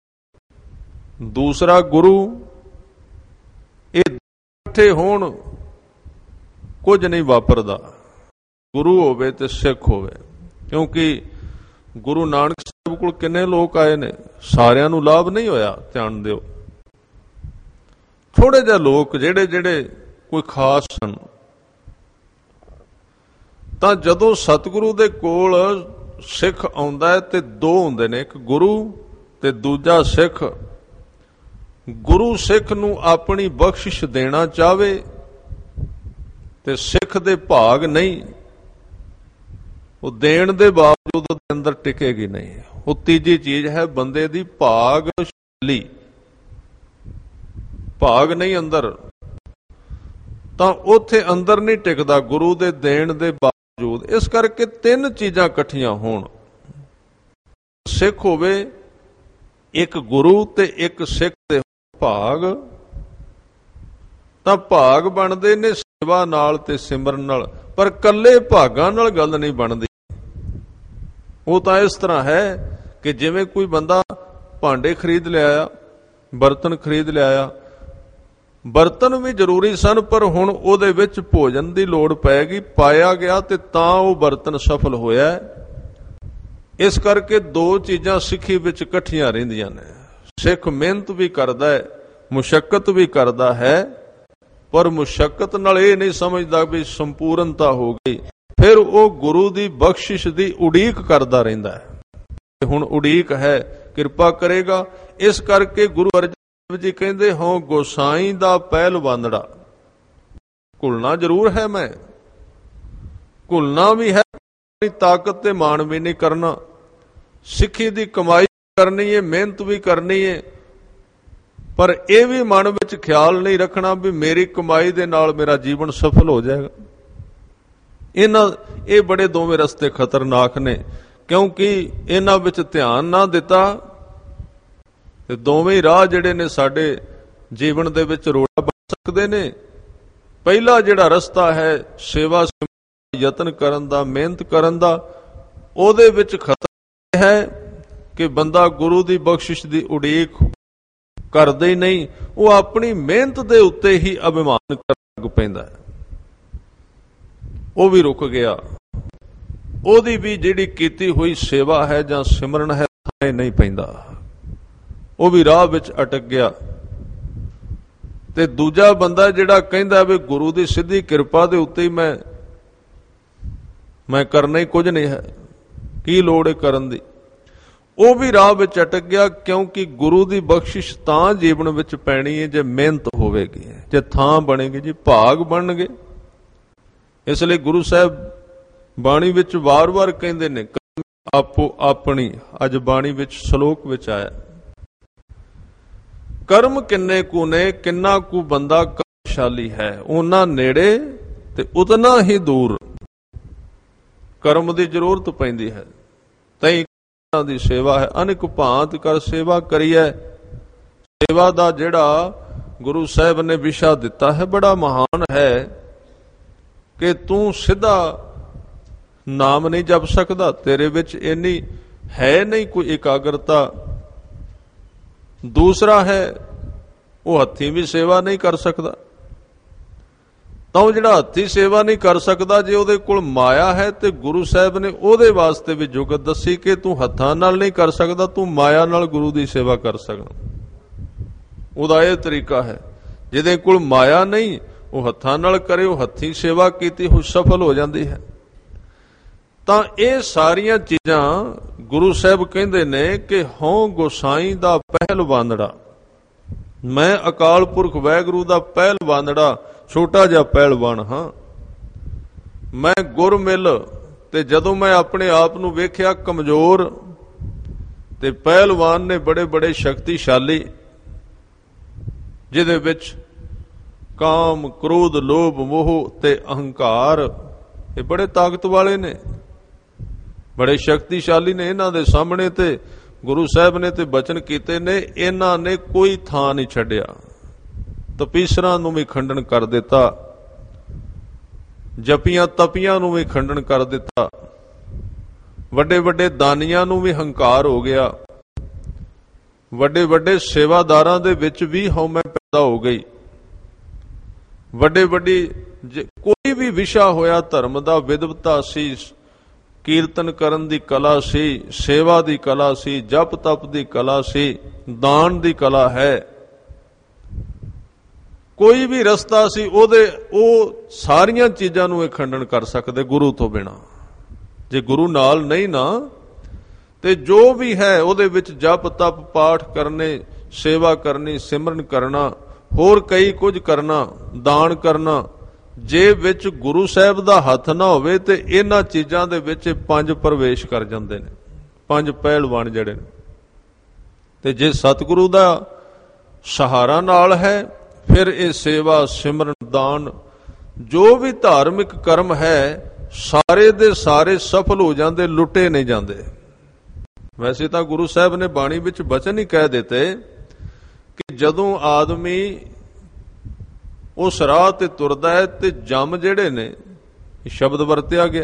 ਦੂਸਰਾ ਗੁਰੂ। ਇਹ ਇਕੱਠੇ ਹੋਣ ਕੁਝ ਨਹੀਂ ਵਾਪਰਦਾ, ਗੁਰੂ ਹੋਵੇ ਤੇ ਸਿੱਖ ਹੋਵੇ। ਕਿਉਂਕਿ ਗੁਰੂ ਨਾਨਕ ਸਾਹਿਬ ਕੋਲ ਕਿੰਨੇ ਲੋਕ ਆਏ ਨੇ, ਸਾਰਿਆਂ ਨੂੰ ਲਾਭ ਨਹੀਂ ਹੋਇਆ। ਧਿਆਨ ਦਿਓ, ਥੋੜੇ ਜਿਹੇ ਲੋਕ ਜਿਹੜੇ ਜਿਹੜੇ ਕੋਈ ਖਾਸ ਸਨ। ਤਾਂ ਜਦੋਂ ਸਤਿਗੁਰੂ ਦੇ ਕੋਲ ਸਿੱਖ ਆਉਂਦਾ ਹੈ ਤੇ ਦੋ ਹੁੰਦੇ ਨੇ, ਇੱਕ ਗੁਰੂ ਤੇ ਦੂਜਾ ਸਿੱਖ ਗੁਰੂ ਸਿੱਖ ਨੂੰ ਆਪਣੀ ਬਖਸ਼ਿਸ਼ ਦੇਣਾ ਚਾਹਵੇ ਤੇ ਸਿੱਖ ਦੇ ਭਾਗ ਨਹੀਂ, ਉਹ ਦੇਣ ਦੇ ਬਾਵਜੂਦ ਉਹਦੇ ਅੰਦਰ ਟਿਕੇਗੀ ਨਹੀਂ। ਉਹ ਤੀਜੀ ਚੀਜ਼ ਹੈ ਬੰਦੇ ਦੀ ਭਾਗਸ਼ਾਲੀ, ਭਾਗ ਨਹੀਂ ਅੰਦਰ, ਤਾਂ ਉੱਥੇ ਅੰਦਰ ਨਹੀਂ ਟਿਕਦਾ ਗੁਰੂ ਦੇ ਦੇਣ ਦੇ ਬਾਵਜੂਦ। ਇਸ ਕਰਕੇ ਤਿੰਨ ਚੀਜ਼ਾਂ ਇਕੱਠੀਆਂ ਹੋਣ, ਸਿੱਖ ਹੋਵੇ, ਇੱਕ ਗੁਰੂ ਤੇ ਇੱਕ ਸਿੱਖ ਦੇ ਭਾਗ, ਤਾਂ ਭਾਗ ਬਣਦੇ ਨੇ ਸੇਵਾ ਨਾਲ ਤੇ ਸਿਮਰਨ ਨਾਲ। ਪਰ ਕੱਲੇ ਭਾਗਾਂ ਨਾਲ ਗੱਲ ਨਹੀਂ ਬਣਦੀ। ਉਹ ਤਾਂ ਇਸ ਤਰ੍ਹਾਂ ਹੈ ਕਿ ਜਿਵੇਂ ਕੋਈ ਬੰਦਾ ਭਾਂਡੇ ਖਰੀਦ ਲਿਆਇਆ, ਬਰਤਨ ਖਰੀਦ ਲਿਆਇਆ, ਬਰਤਨ ਵੀ ਜ਼ਰੂਰੀ ਸਨ, ਪਰ ਹੁਣ ਉਹਦੇ ਵਿੱਚ ਭੋਜਨ ਦੀ ਲੋੜ ਪੈ ਗਈ, ਪਾਇਆ ਗਿਆ ਤੇ ਤਾਂ ਉਹ ਬਰਤਨ ਸਫਲ ਹੋਇਆ। ਇਸ ਕਰਕੇ ਦੋ ਚੀਜ਼ਾਂ ਸਿੱਖੀ ਵਿੱਚ ਇਕੱਠੀਆਂ ਰਹਿੰਦੀਆਂ ਨੇ। ਸਿੱਖ ਮਿਹਨਤ ਵੀ ਕਰਦਾ ਹੈ, ਮੁਸ਼ੱਕਤ ਵੀ ਕਰਦਾ ਹੈ, ਪਰ ਮੁਸ਼ੱਕਤ ਨਾਲ ਇਹ ਨਹੀਂ ਸਮਝਦਾ ਵੀ ਸੰਪੂਰਨਤਾ ਹੋ ਗਈ। ਫਿਰ ਉਹ ਗੁਰੂ ਦੀ ਬਖਸ਼ਿਸ਼ ਦੀ ਉਡੀਕ ਕਰਦਾ ਰਹਿੰਦਾ ਹੈ। ਹੁਣ ਉਡੀਕ ਹੈ, ਕਿਰਪਾ ਕਰੇਗਾ। ਇਸ ਕਰਕੇ ਗੁਰੂ ਅਰਜਨ ਦੇਵ ਜੀ ਕਹਿੰਦੇ ਹੋ ਗੋਸਾਈ ਦਾ ਪਹਿਲਵਾਨੜਾ। ਘੁਲਣਾ ਜ਼ਰੂਰ ਹੈ, ਮੈਂ ਘੁਲਣਾ ਵੀ ਹੈ, ਆਪਣੀ ਤਾਕਤ ਤੇ ਮਾਣ ਵੀ ਨਹੀਂ ਕਰਨਾ। ਸਿੱਖੀ ਦੀ ਕਮਾਈ ਕਰਨੀ ਹੈ, ਮਿਹਨਤ ਵੀ ਕਰਨੀ ਹੈ, ਪਰ ਇਹ ਵੀ ਮਨ ਵਿੱਚ ਖਿਆਲ ਨਹੀਂ ਰੱਖਣਾ ਵੀ ਮੇਰੀ ਕਮਾਈ ਦੇ ਨਾਲ ਮੇਰਾ ਜੀਵਨ ਸਫਲ ਹੋ ਜਾਏਗਾ। ਇਹ ਬੜੇ ਦੋਵੇਂ ਰਸਤੇ ਖਤਰਨਾਕ ਨੇ, ਕਿਉਂਕਿ ਇਹਨਾਂ ਵਿੱਚ ਧਿਆਨ ਨਾ ਦਿੱਤਾ ਤੇ ਦੋਵੇਂ ਰਾਹ ਜਿਹੜੇ ਨੇ ਸਾਡੇ ਜੀਵਨ ਦੇ ਵਿੱਚ ਰੋੜਾ ਬਣ ਸਕਦੇ ਨੇ। ਪਹਿਲਾ ਜਿਹੜਾ ਰਸਤਾ ਹੈ ਸੇਵਾ ਯਤਨ ਕਰਨ ਦਾ, ਮਿਹਨਤ ਕਰਨ ਦਾ, ਉਹਦੇ ਵਿੱਚ ਖਤਰਾ ਹੈ ਕਿ ਬੰਦਾ ਗੁਰੂ ਦੀ ਬਖਸ਼ਿਸ਼ ਦੀ ਉਡੀਕ ਕਰਦੇ ਹੀ ਨਹੀਂ, ਉਹ ਆਪਣੀ ਮਿਹਨਤ ਦੇ ਉੱਤੇ ਹੀ ਅਭਿਮਾਨ ਕਰਨ ਲੱਗ ਪੈਂਦਾ ਹੈ। ਉਹ ਵੀ ਰੁਕ ਗਿਆ, ਉਹਦੀ ਵੀ ਜਿਹੜੀ ਕੀਤੀ ਹੋਈ ਸੇਵਾ ਹੈ ਜਾਂ ਸਿਮਰਨ ਹੈ ਥਾਂ ਨਹੀਂ ਪੈਂਦਾ, ਉਹ ਵੀ ਰਾਹ ਵਿੱਚ ਅਟਕ ਗਿਆ। ਤੇ ਦੂਜਾ ਬੰਦਾ ਜਿਹੜਾ ਕਹਿੰਦਾ ਵੀ ਗੁਰੂ ਦੀ ਸਿੱਧੀ ਕਿਰਪਾ ਦੇ ਉੱਤੇ ਹੀ ਮੈਂ ਕਰਨਾ ਹੀ ਕੁਝ ਨਹੀਂ ਹੈ, ਕੀ ਲੋੜ ਹੈ ਕਰਨ ਦੀ, ਉਹ ਵੀ ਰਾਹ ਵਿੱਚ ਅਟਕ ਗਿਆ। ਕਿਉਂਕਿ ਗੁਰੂ ਦੀ ਬਖਸ਼ਿਸ਼ ਤਾਂ ਜੀਵਨ ਵਿੱਚ ਪੈਣੀ ਹੈ ਜੇ ਮਿਹਨਤ ਹੋਵੇਗੀ, ਜੇ ਥਾਂ ਬਣੇਗੀ ਜੀ, ਭਾਗ ਬਣਨਗੇ। ਇਸ ਲਈ ਗੁਰੂ ਸਾਹਿਬ ਬਾਣੀ ਵਿੱਚ ਵਾਰ-ਵਾਰ ਕਹਿੰਦੇ ਨੇ ਆਪੋ ਆਪਣੀ, ਅੱਜ ਬਾਣੀ ਵਿੱਚ ਸ਼ਲੋਕ ਵਿੱਚ ਆਇਆ, ਕਰਮ ਕਿੰਨੇ ਕੁ ਨੇ, ਕਿੰਨਾ ਕੁ ਬੰਦਾ ਕਰਮਸ਼ਾਲੀ ਹੈ, ਉਹਨਾਂ ਨੇੜੇ ਤੇ ਉਤਨਾ ਹੀ ਦੂਰ। ਕਰਮ ਦੀ ਜ਼ਰੂਰਤ ਪੈਂਦੀ ਹੈ, ਤਈ ਦੀ ਸੇਵਾ ਹੈ। ਅਨੇਕ ਭਾਂਤ ਕਰ ਸੇਵਾ ਕਰੀਏ। ਸੇਵਾ ਦਾ ਜਿਹੜਾ ਗੁਰੂ ਸਾਹਿਬ ਨੇ ਵਿਸ਼ਾ ਦਿੱਤਾ ਹੈ ਬੜਾ ਮਹਾਨ ਹੈ ਕਿ ਤੂੰ ਸਿੱਧਾ ਨਾਮ ਨਹੀਂ ਜਪ ਸਕਦਾ, ਤੇਰੇ ਵਿੱਚ ਇੰਨੀ ਹੈ ਨਹੀਂ ਕੋਈ ਇਕਾਗਰਤਾ। ਦੂਸਰਾ ਹੈ ਉਹ ਹੱਥੀਂ ਵੀ ਸੇਵਾ ਨਹੀਂ ਕਰ ਸਕਦਾ, ਤਾਂ ਉਹ ਜਿਹੜਾ ਹੱਥੀਂ ਸੇਵਾ ਨਹੀਂ ਕਰ ਸਕਦਾ, ਜੇ ਉਹਦੇ ਕੋਲ ਮਾਇਆ ਹੈ ਤੇ ਗੁਰੂ ਸਾਹਿਬ ਨੇ ਉਹਦੇ ਵਾਸਤੇ ਵੀ ਜੁਗਤ ਦੱਸੀ ਕਿ ਤੂੰ ਹੱਥਾਂ ਨਾਲ ਨਹੀਂ ਕਰ ਸਕਦਾ, ਤੂੰ ਮਾਇਆ ਨਾਲ ਗੁਰੂ ਦੀ ਸੇਵਾ ਕਰ ਸਕਦਾ। ਉਹਦਾ ਇਹ ਤਰੀਕਾ ਹੈ, ਜਿਹਦੇ ਕੋਲ ਮਾਇਆ ਨਹੀਂ ਉਹ ਹੱਥਾਂ ਨਾਲ ਕਰੇ, ਉਹ ਹੱਥੀਂ ਸੇਵਾ ਕੀਤੀ ਉਹ ਸਫਲ ਹੋ ਜਾਂਦੀ ਹੈ। ਤਾਂ ਇਹ ਸਾਰੀਆਂ ਚੀਜ਼ਾਂ ਗੁਰੂ ਸਾਹਿਬ ਕਹਿੰਦੇ ਨੇ ਕਿ ਹਉ ਗੋਸਾਈ ਦਾ ਪਹਿਲਵਾਨੜਾ। ਮੈਂ ਅਕਾਲ ਪੁਰਖ ਵਾਹਿਗੁਰੂ ਦਾ ਪਹਿਲਵਾਨੜਾ, ਛੋਟਾ ਜਿਹਾ ਪਹਿਲਵਾਨ ਹਾਂ। ਮੈਂ ਗੁਰ ਮਿਲ ਤੇ ਜਦੋਂ ਮੈਂ ਆਪਣੇ ਆਪ ਨੂੰ ਵੇਖਿਆ ਕਮਜ਼ੋਰ, ਤੇ ਪਹਿਲਵਾਨ ਨੇ ਬੜੇ ਬੜੇ ਸ਼ਕਤੀਸ਼ਾਲੀ, ਜਿਹਦੇ ਵਿੱਚ ਕਾਮ, ਕ੍ਰੋਧ, ਲੋਭ, ਮੋਹ ਤੇ ਅਹੰਕਾਰ, ਇਹ ਬੜੇ ਤਾਕਤ ਵਾਲੇ ਨੇ, ਬੜੇ ਸ਼ਕਤੀਸ਼ਾਲੀ ਨੇ। ਇਹਨਾਂ ਦੇ ਸਾਹਮਣੇ ਤੇ ਗੁਰੂ ਸਾਹਿਬ ਨੇ ਤੇ ਬਚਨ ਕੀਤੇ ਨੇ, ਇਹਨਾਂ ਨੇ ਕੋਈ ਥਾਂ ਨਹੀਂ ਛੱਡਿਆ। ਤਪੀਸਰਾਂ ਨੂੰ ਵੀ ਖੰਡਨ ਕਰ ਦਿੱਤਾ, ਜਪੀਆਂ ਤਪੀਆਂ ਨੂੰ ਵੀ ਖੰਡਨ ਕਰ ਦਿੱਤਾ, ਵੱਡੇ ਵੱਡੇ ਦਾਨੀਆਂ ਨੂੰ ਵੀ ਹੰਕਾਰ ਹੋ ਗਿਆ, ਵੱਡੇ ਵੱਡੇ ਸੇਵਾਦਾਰਾਂ ਦੇ ਵਿੱਚ ਵੀ ਹਉਮੈ ਪੈਦਾ ਹੋ ਗਈ। ਵੱਡੇ ਵੱਡੀ ਕੋਈ ਵੀ ਵਿਸ਼ਾ ਹੋਇਆ ਧਰਮ ਦਾ, ਵਿਦਵਤਾ ਸੀ, ਕੀਰਤਨ ਕਰਨ ਦੀ ਕਲਾ ਸੀ, ਸੇਵਾ ਦੀ ਕਲਾ ਸੀ, ਜਪ ਤਪ ਦੀ ਕਲਾ ਸੀ, ਦਾਨ ਦੀ ਕਲਾ ਹੈ, ਕੋਈ ਵੀ ਰਸਤਾ ਸੀ ਉਹ ਸਾਰੀਆਂ ਚੀਜ਼ਾਂ ਨੂੰ ਇਹ ਖੰਡਨ ਕਰ ਸਕਦੇ ਗੁਰੂ ਤੋਂ ਬਿਨਾਂ। ਜੇ ਗੁਰੂ ਨਾਲ ਨਹੀਂ ਨਾ ਤੇ ਜੋ ਵੀ ਹੈ ਉਹਦੇ ਵਿੱਚ ਜਪ ਤਪ ਪਾਠ ਕਰਨੇ, ਸੇਵਾ ਕਰਨੀ, ਸਿਮਰਨ ਕਰਨਾ, ਹੋਰ ਕਈ ਕੁਝ ਕਰਨਾ, ਦਾਨ ਕਰਨਾ, ਜੇ ਵਿੱਚ ਗੁਰੂ ਸਾਹਿਬ ਦਾ ਹੱਥ ਨਾ ਹੋਵੇ ਤੇ ਇਹਨਾਂ ਚੀਜ਼ਾਂ ਦੇ ਵਿੱਚ 5 ਪ੍ਰਵੇਸ਼ ਕਰ ਜਾਂਦੇ ਨੇ, 5 ਪਹਿਲਵਾਨ ਜਿਹੜੇ ਨੇ। ਤੇ ਜੇ ਸਤਿਗੁਰੂ ਦਾ ਸਹਾਰਾ ਨਾਲ ਹੈ ਫਿਰ ਇਹ ਸੇਵਾ, ਸਿਮਰਨ, ਦਾਨ, ਜੋ ਵੀ ਧਾਰਮਿਕ ਕਰਮ ਹੈ ਸਾਰੇ ਦੇ ਸਾਰੇ ਸਫਲ ਹੋ ਜਾਂਦੇ, ਲੁੱਟੇ ਨਹੀਂ ਜਾਂਦੇ। ਵੈਸੇ ਤਾਂ ਗੁਰੂ ਸਾਹਿਬ ਨੇ ਬਾਣੀ ਵਿੱਚ ਬਚਨ ਹੀ ਕਹਿ ਦਿੱਤੇ ਕਿ ਜਦੋਂ ਆਦਮੀ ਉਸ ਰਾਹ ਤੇ ਤੁਰਦਾ ਹੈ ਤੇ ਜਮ ਜਿਹੜੇ ਨੇ, ਸ਼ਬਦ ਵਰਤਿਆ ਗਿਆ,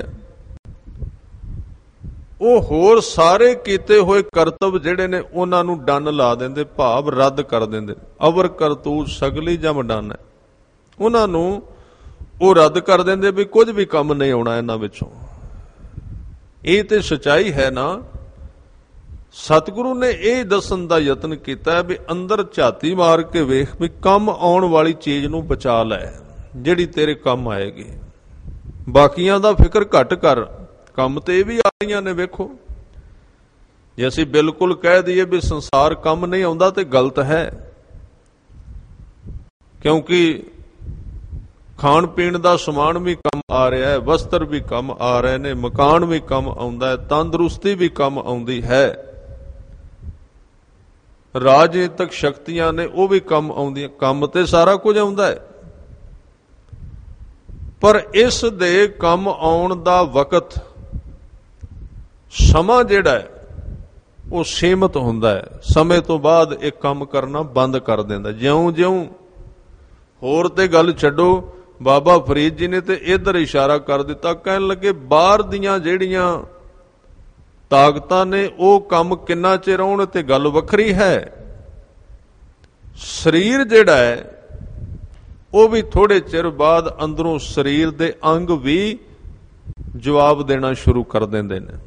ਉਹ ਹੋਰ ਸਾਰੇ ਕੀਤੇ ਹੋਏ ਕਰਤੱਵ ਜਿਹੜੇ ਨੇ ਉਹਨਾਂ ਨੂੰ ਡੰਨ ਲਾ ਦਿੰਦੇ, ਭਾਵ ਰੱਦ ਕਰ ਦਿੰਦੇ। ਅਵਰ ਕਰਤੂਤ ਸਗਲੀ ਜਮ ਡੰਨ ਹੈ, ਉਹਨਾਂ ਨੂੰ ਉਹ ਰੱਦ ਕਰ ਦਿੰਦੇ ਵੀ ਕੁਝ ਵੀ ਕੰਮ ਨਹੀਂ ਆਉਣਾ ਇਹਨਾਂ ਵਿੱਚੋਂ। ਇਹ ਤੇ ਸਚਾਈ ਹੈ ਨਾ। ਸਤਿਗੁਰੂ ਨੇ ਇਹ ਦੱਸਣ ਦਾ ਯਤਨ ਕੀਤਾ ਵੀ ਅੰਦਰ ਝਾਤੀ ਮਾਰ ਕੇ ਵੇਖ ਵੀ ਕੰਮ ਆਉਣ ਵਾਲੀ ਚੀਜ਼ ਨੂੰ ਬਚਾ ਲੈ, ਜਿਹੜੀ ਤੇਰੇ ਕੰਮ ਆਏਗੀ। ਬਾਕੀਆਂ ਦਾ ਫਿਕਰ ਘੱਟ ਕਰ, ਕੰਮ ਤੇ ਇਹ ਵੀ ਆ ਰਹੀਆਂ ਨੇ। ਵੇਖੋ, ਜੇ ਅਸੀਂ ਬਿਲਕੁਲ ਕਹਿ ਦਈਏ ਵੀ ਸੰਸਾਰ ਕੰਮ ਨਹੀਂ ਆਉਂਦਾ ਤੇ ਗਲਤ ਹੈ, ਕਿਉਂਕਿ ਖਾਣ ਪੀਣ ਦਾ ਸਮਾਨ ਵੀ ਕੰਮ ਆ ਰਿਹਾ ਹੈ, ਵਸਤਰ ਵੀ ਕੰਮ ਆ ਰਹੇ ਨੇ, ਮਕਾਨ ਵੀ ਕੰਮ ਆਉਂਦਾ ਹੈ, ਤੰਦਰੁਸਤੀ ਵੀ ਕੰਮ ਆਉਂਦੀ ਹੈ, ਰਾਜਨੀਤਿਕ ਸ਼ਕਤੀਆਂ ਨੇ ਉਹ ਵੀ ਕੰਮ ਆਉਂਦੀਆਂ, ਕੰਮ ਤੇ ਸਾਰਾ ਕੁਝ ਆਉਂਦਾ ਹੈ। ਪਰ ਇਸ ਦੇ ਕੰਮ ਆਉਣ ਦਾ ਵਕਤ, ਸਮਾਂ ਜਿਹੜਾ ਹੈ ਉਹ ਸੀਮਤ ਹੁੰਦਾ ਹੈ। ਸਮੇਂ ਤੋਂ ਬਾਅਦ ਇਹ ਕੰਮ ਕਰਨਾ ਬੰਦ ਕਰ ਦਿੰਦਾ। ਜਿਉਂ-ਜਿਉਂ ਹੋਰ ਤੇ ਗੱਲ ਛੱਡੋ, ਬਾਬਾ ਫਰੀਦ ਜੀ ਨੇ ਤੇ ਇੱਧਰ ਇਸ਼ਾਰਾ ਕਰ ਦਿੱਤਾ, ਕਹਿਣ ਲੱਗੇ ਬਾਹਰ ਦੀਆਂ ਜਿਹੜੀਆਂ ਤਾਕਤਾਂ ਨੇ ਉਹ ਕੰਮ ਕਿੰਨਾ ਚਿਰ ਆਉਣ ਤੇ ਗੱਲ ਵੱਖਰੀ ਹੈ। ਸਰੀਰ ਜਿਹੜਾ ਹੈ ਉਹ ਵੀ ਥੋੜੇ ਚਿਰ ਬਾਅਦ ਅੰਦਰੋਂ ਸਰੀਰ ਦੇ ਅੰਗ ਵੀ ਜਵਾਬ ਦੇਣਾ ਸ਼ੁਰੂ ਕਰ ਦਿੰਦੇ ਨੇ।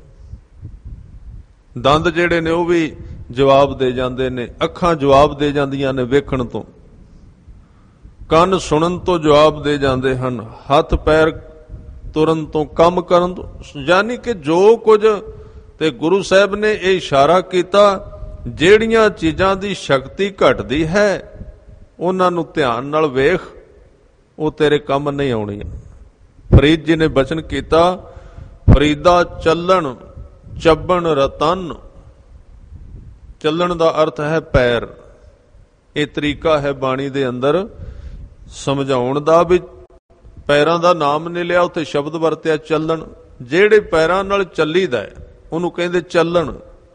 ਦੰਦ ਜਿਹੜੇ ਨੇ ਉਹ ਵੀ ਜਵਾਬ ਦੇ ਜਾਂਦੇ ਨੇ, ਅੱਖਾਂ ਜਵਾਬ ਦੇ ਜਾਂਦੀਆਂ ਨੇ ਵੇਖਣ ਤੋਂ, ਕੰਨ ਸੁਣਨ ਤੋਂ ਜਵਾਬ ਦੇ ਜਾਂਦੇ ਹਨ, ਹੱਥ ਪੈਰ ਤੁਰਨ ਤੋਂ, ਕੰਮ ਕਰਨ ਤੋਂ। ਯਾਨੀ ਕਿ ਜੋ ਕੁਝ ਤੇ ਗੁਰੂ ਸਾਹਿਬ ਨੇ ਇਹ ਇਸ਼ਾਰਾ ਕੀਤਾ, ਜਿਹੜੀਆਂ ਚੀਜ਼ਾਂ ਦੀ ਸ਼ਕਤੀ ਘਟਦੀ ਹੈ ਉਹਨਾਂ ਨੂੰ ਧਿਆਨ ਨਾਲ ਵੇਖ, ਉਹ ਤੇਰੇ ਕੰਮ ਨਹੀਂ ਆਉਣੀਆਂ। ਫਰੀਦ ਜੀ ਨੇ ਬਚਨ ਕੀਤਾ, ਫਰੀਦਾ ਚੱਲਣ ਚੱਬਣ ਰਤਨ। ਚੱਲਣ ਦਾ ਅਰਥ ਹੈ ਪੈਰ। ਇਹ ਤਰੀਕਾ ਹੈ ਬਾਣੀ ਦੇ ਅੰਦਰ ਸਮਝਾਉਣ ਦਾ ਵੀ ਪੈਰਾਂ ਦਾ ਨਾਮ ਨਹੀਂ ਲਿਆ, ਉੱਥੇ ਸ਼ਬਦ ਵਰਤਿਆ ਚੱਲਣ। ਜਿਹੜੇ ਪੈਰਾਂ ਨਾਲ ਚੱਲੀਦਾ ਹੈ ਉਹਨੂੰ ਕਹਿੰਦੇ ਚੱਲਣ।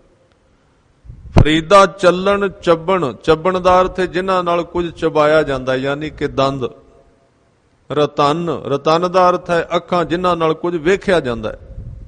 ਫਰੀਦਾ ਚੱਲਣ ਚੱਬਣ। ਚੱਬਣ ਦਾ ਅਰਥ ਹੈ ਜਿਨ੍ਹਾਂ ਨਾਲ ਕੁਝ ਚਬਾਇਆ ਜਾਂਦਾ, ਯਾਨੀ ਕਿ ਦੰਦ। ਰਤਨ, ਰਤਨ ਦਾ ਅਰਥ ਹੈ ਅੱਖਾਂ, ਜਿਨ੍ਹਾਂ ਨਾਲ ਕੁਝ ਵੇਖਿਆ ਜਾਂਦਾ ਹੈ।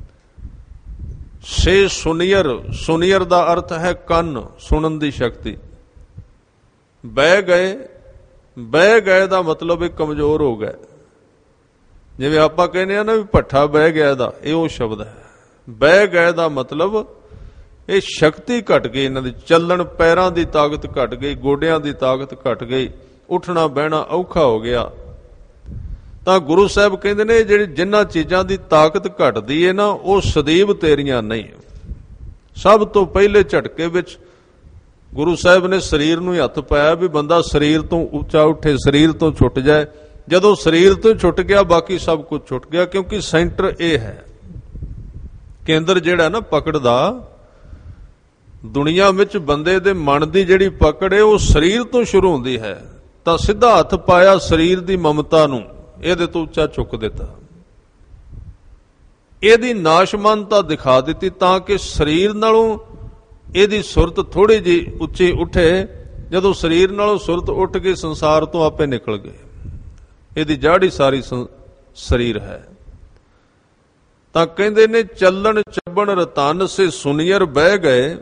ਸੇ ਸੁਨੀਅਰ, ਸੁਨੀਅਰ ਦਾ ਅਰਥ ਹੈ ਕੰਨ, ਸੁਣਨ ਦੀ ਸ਼ਕਤੀ। ਬਹਿ ਗਏ, ਬਹਿ ਗਏ ਦਾ ਮਤਲਬ ਇਹ ਕਮਜ਼ੋਰ ਹੋ ਗਏ। ਜਿਵੇਂ ਆਪਾਂ ਕਹਿੰਦੇ ਆ ਨਾ ਵੀ ਭੱਠਾ ਬਹਿ ਗਿਆ ਦਾ, ਇਹ ਉਹ ਸ਼ਬਦ ਹੈ। ਬਹਿ ਗਏ ਦਾ ਮਤਲਬ ਇਹ ਸ਼ਕਤੀ ਘਟ ਗਈ ਇਹਨਾਂ ਦੀ, ਚੱਲਣ, ਪੈਰਾਂ ਦੀ ਤਾਕਤ ਘਟ ਗਈ, ਗੋਡਿਆਂ ਦੀ ਤਾਕਤ ਘਟ ਗਈ, ਉੱਠਣਾ ਬਹਿਣਾ ਔਖਾ ਹੋ ਗਿਆ। ਤਾਂ ਗੁਰੂ ਸਾਹਿਬ ਕਹਿੰਦੇ ਨੇ ਜਿਹੜੀ ਜਿਨ੍ਹਾਂ ਚੀਜ਼ਾਂ ਦੀ ਤਾਕਤ ਘਟਦੀ ਹੈ ਨਾ, ਉਹ ਸਦੀਵ ਤੇਰੀਆਂ ਨਹੀਂ। ਸਭ ਤੋਂ ਪਹਿਲੇ ਝਟਕੇ ਵਿੱਚ ਗੁਰੂ ਸਾਹਿਬ ਨੇ ਸਰੀਰ ਨੂੰ ਹੱਥ ਪਾਇਆ ਵੀ ਬੰਦਾ ਸਰੀਰ ਤੋਂ ਉੱਚਾ ਉੱਠੇ, ਸਰੀਰ ਤੋਂ ਛੁੱਟ ਜਾਏ। ਜਦੋਂ ਸਰੀਰ ਤੋਂ ਛੁੱਟ ਗਿਆ ਬਾਕੀ ਸਭ ਕੁਝ ਛੁੱਟ ਗਿਆ, ਕਿਉਂਕਿ ਸੈਂਟਰ ਇਹ ਹੈ, ਕੇਂਦਰ ਜਿਹੜਾ ਨਾ ਪਕੜ ਦਾ। ਦੁਨੀਆ ਵਿੱਚ ਬੰਦੇ ਦੇ ਮਨ ਦੀ ਜਿਹੜੀ ਪਕੜ ਹੈ ਉਹ ਸਰੀਰ ਤੋਂ ਸ਼ੁਰੂ ਹੁੰਦੀ ਹੈ। ਤਾਂ ਸਿੱਧਾ ਹੱਥ ਪਾਇਆ ਸਰੀਰ ਦੀ ਮਮਤਾ ਨੂੰ, ਇਹਦੇ ਤੋਂ ਉੱਚਾ ਚੁੱਕ ਦਿੱਤਾ, ਇਹਦੀ ਨਾਸ਼ਮਾਨਤਾ ਦਿਖਾ ਦਿੱਤੀ, ਤਾਂ ਕਿ ਸਰੀਰ ਨਾਲੋਂ ਇਹਦੀ ਸੁਰਤ ਥੋੜੀ ਜਿਹੀ ਉੱਚੀ ਉੱਠੇ। ਜਦੋਂ ਸਰੀਰ ਨਾਲੋਂ ਸੁਰਤ ਉੱਠ ਗਈ, ਸੰਸਾਰ ਤੋਂ ਆਪੇ ਨਿਕਲ ਗਏ। ਇਹਦੀ ਜੜ ਹੀ ਸਾਰੀ ਸਰੀਰ ਹੈ। ਤਾਂ ਕਹਿੰਦੇ ਨੇ ਚੱਲਣ ਚੱਬਣ ਰਤਨ ਸੇ ਸੁਨੀਅਰ ਬਹਿ ਗਏ,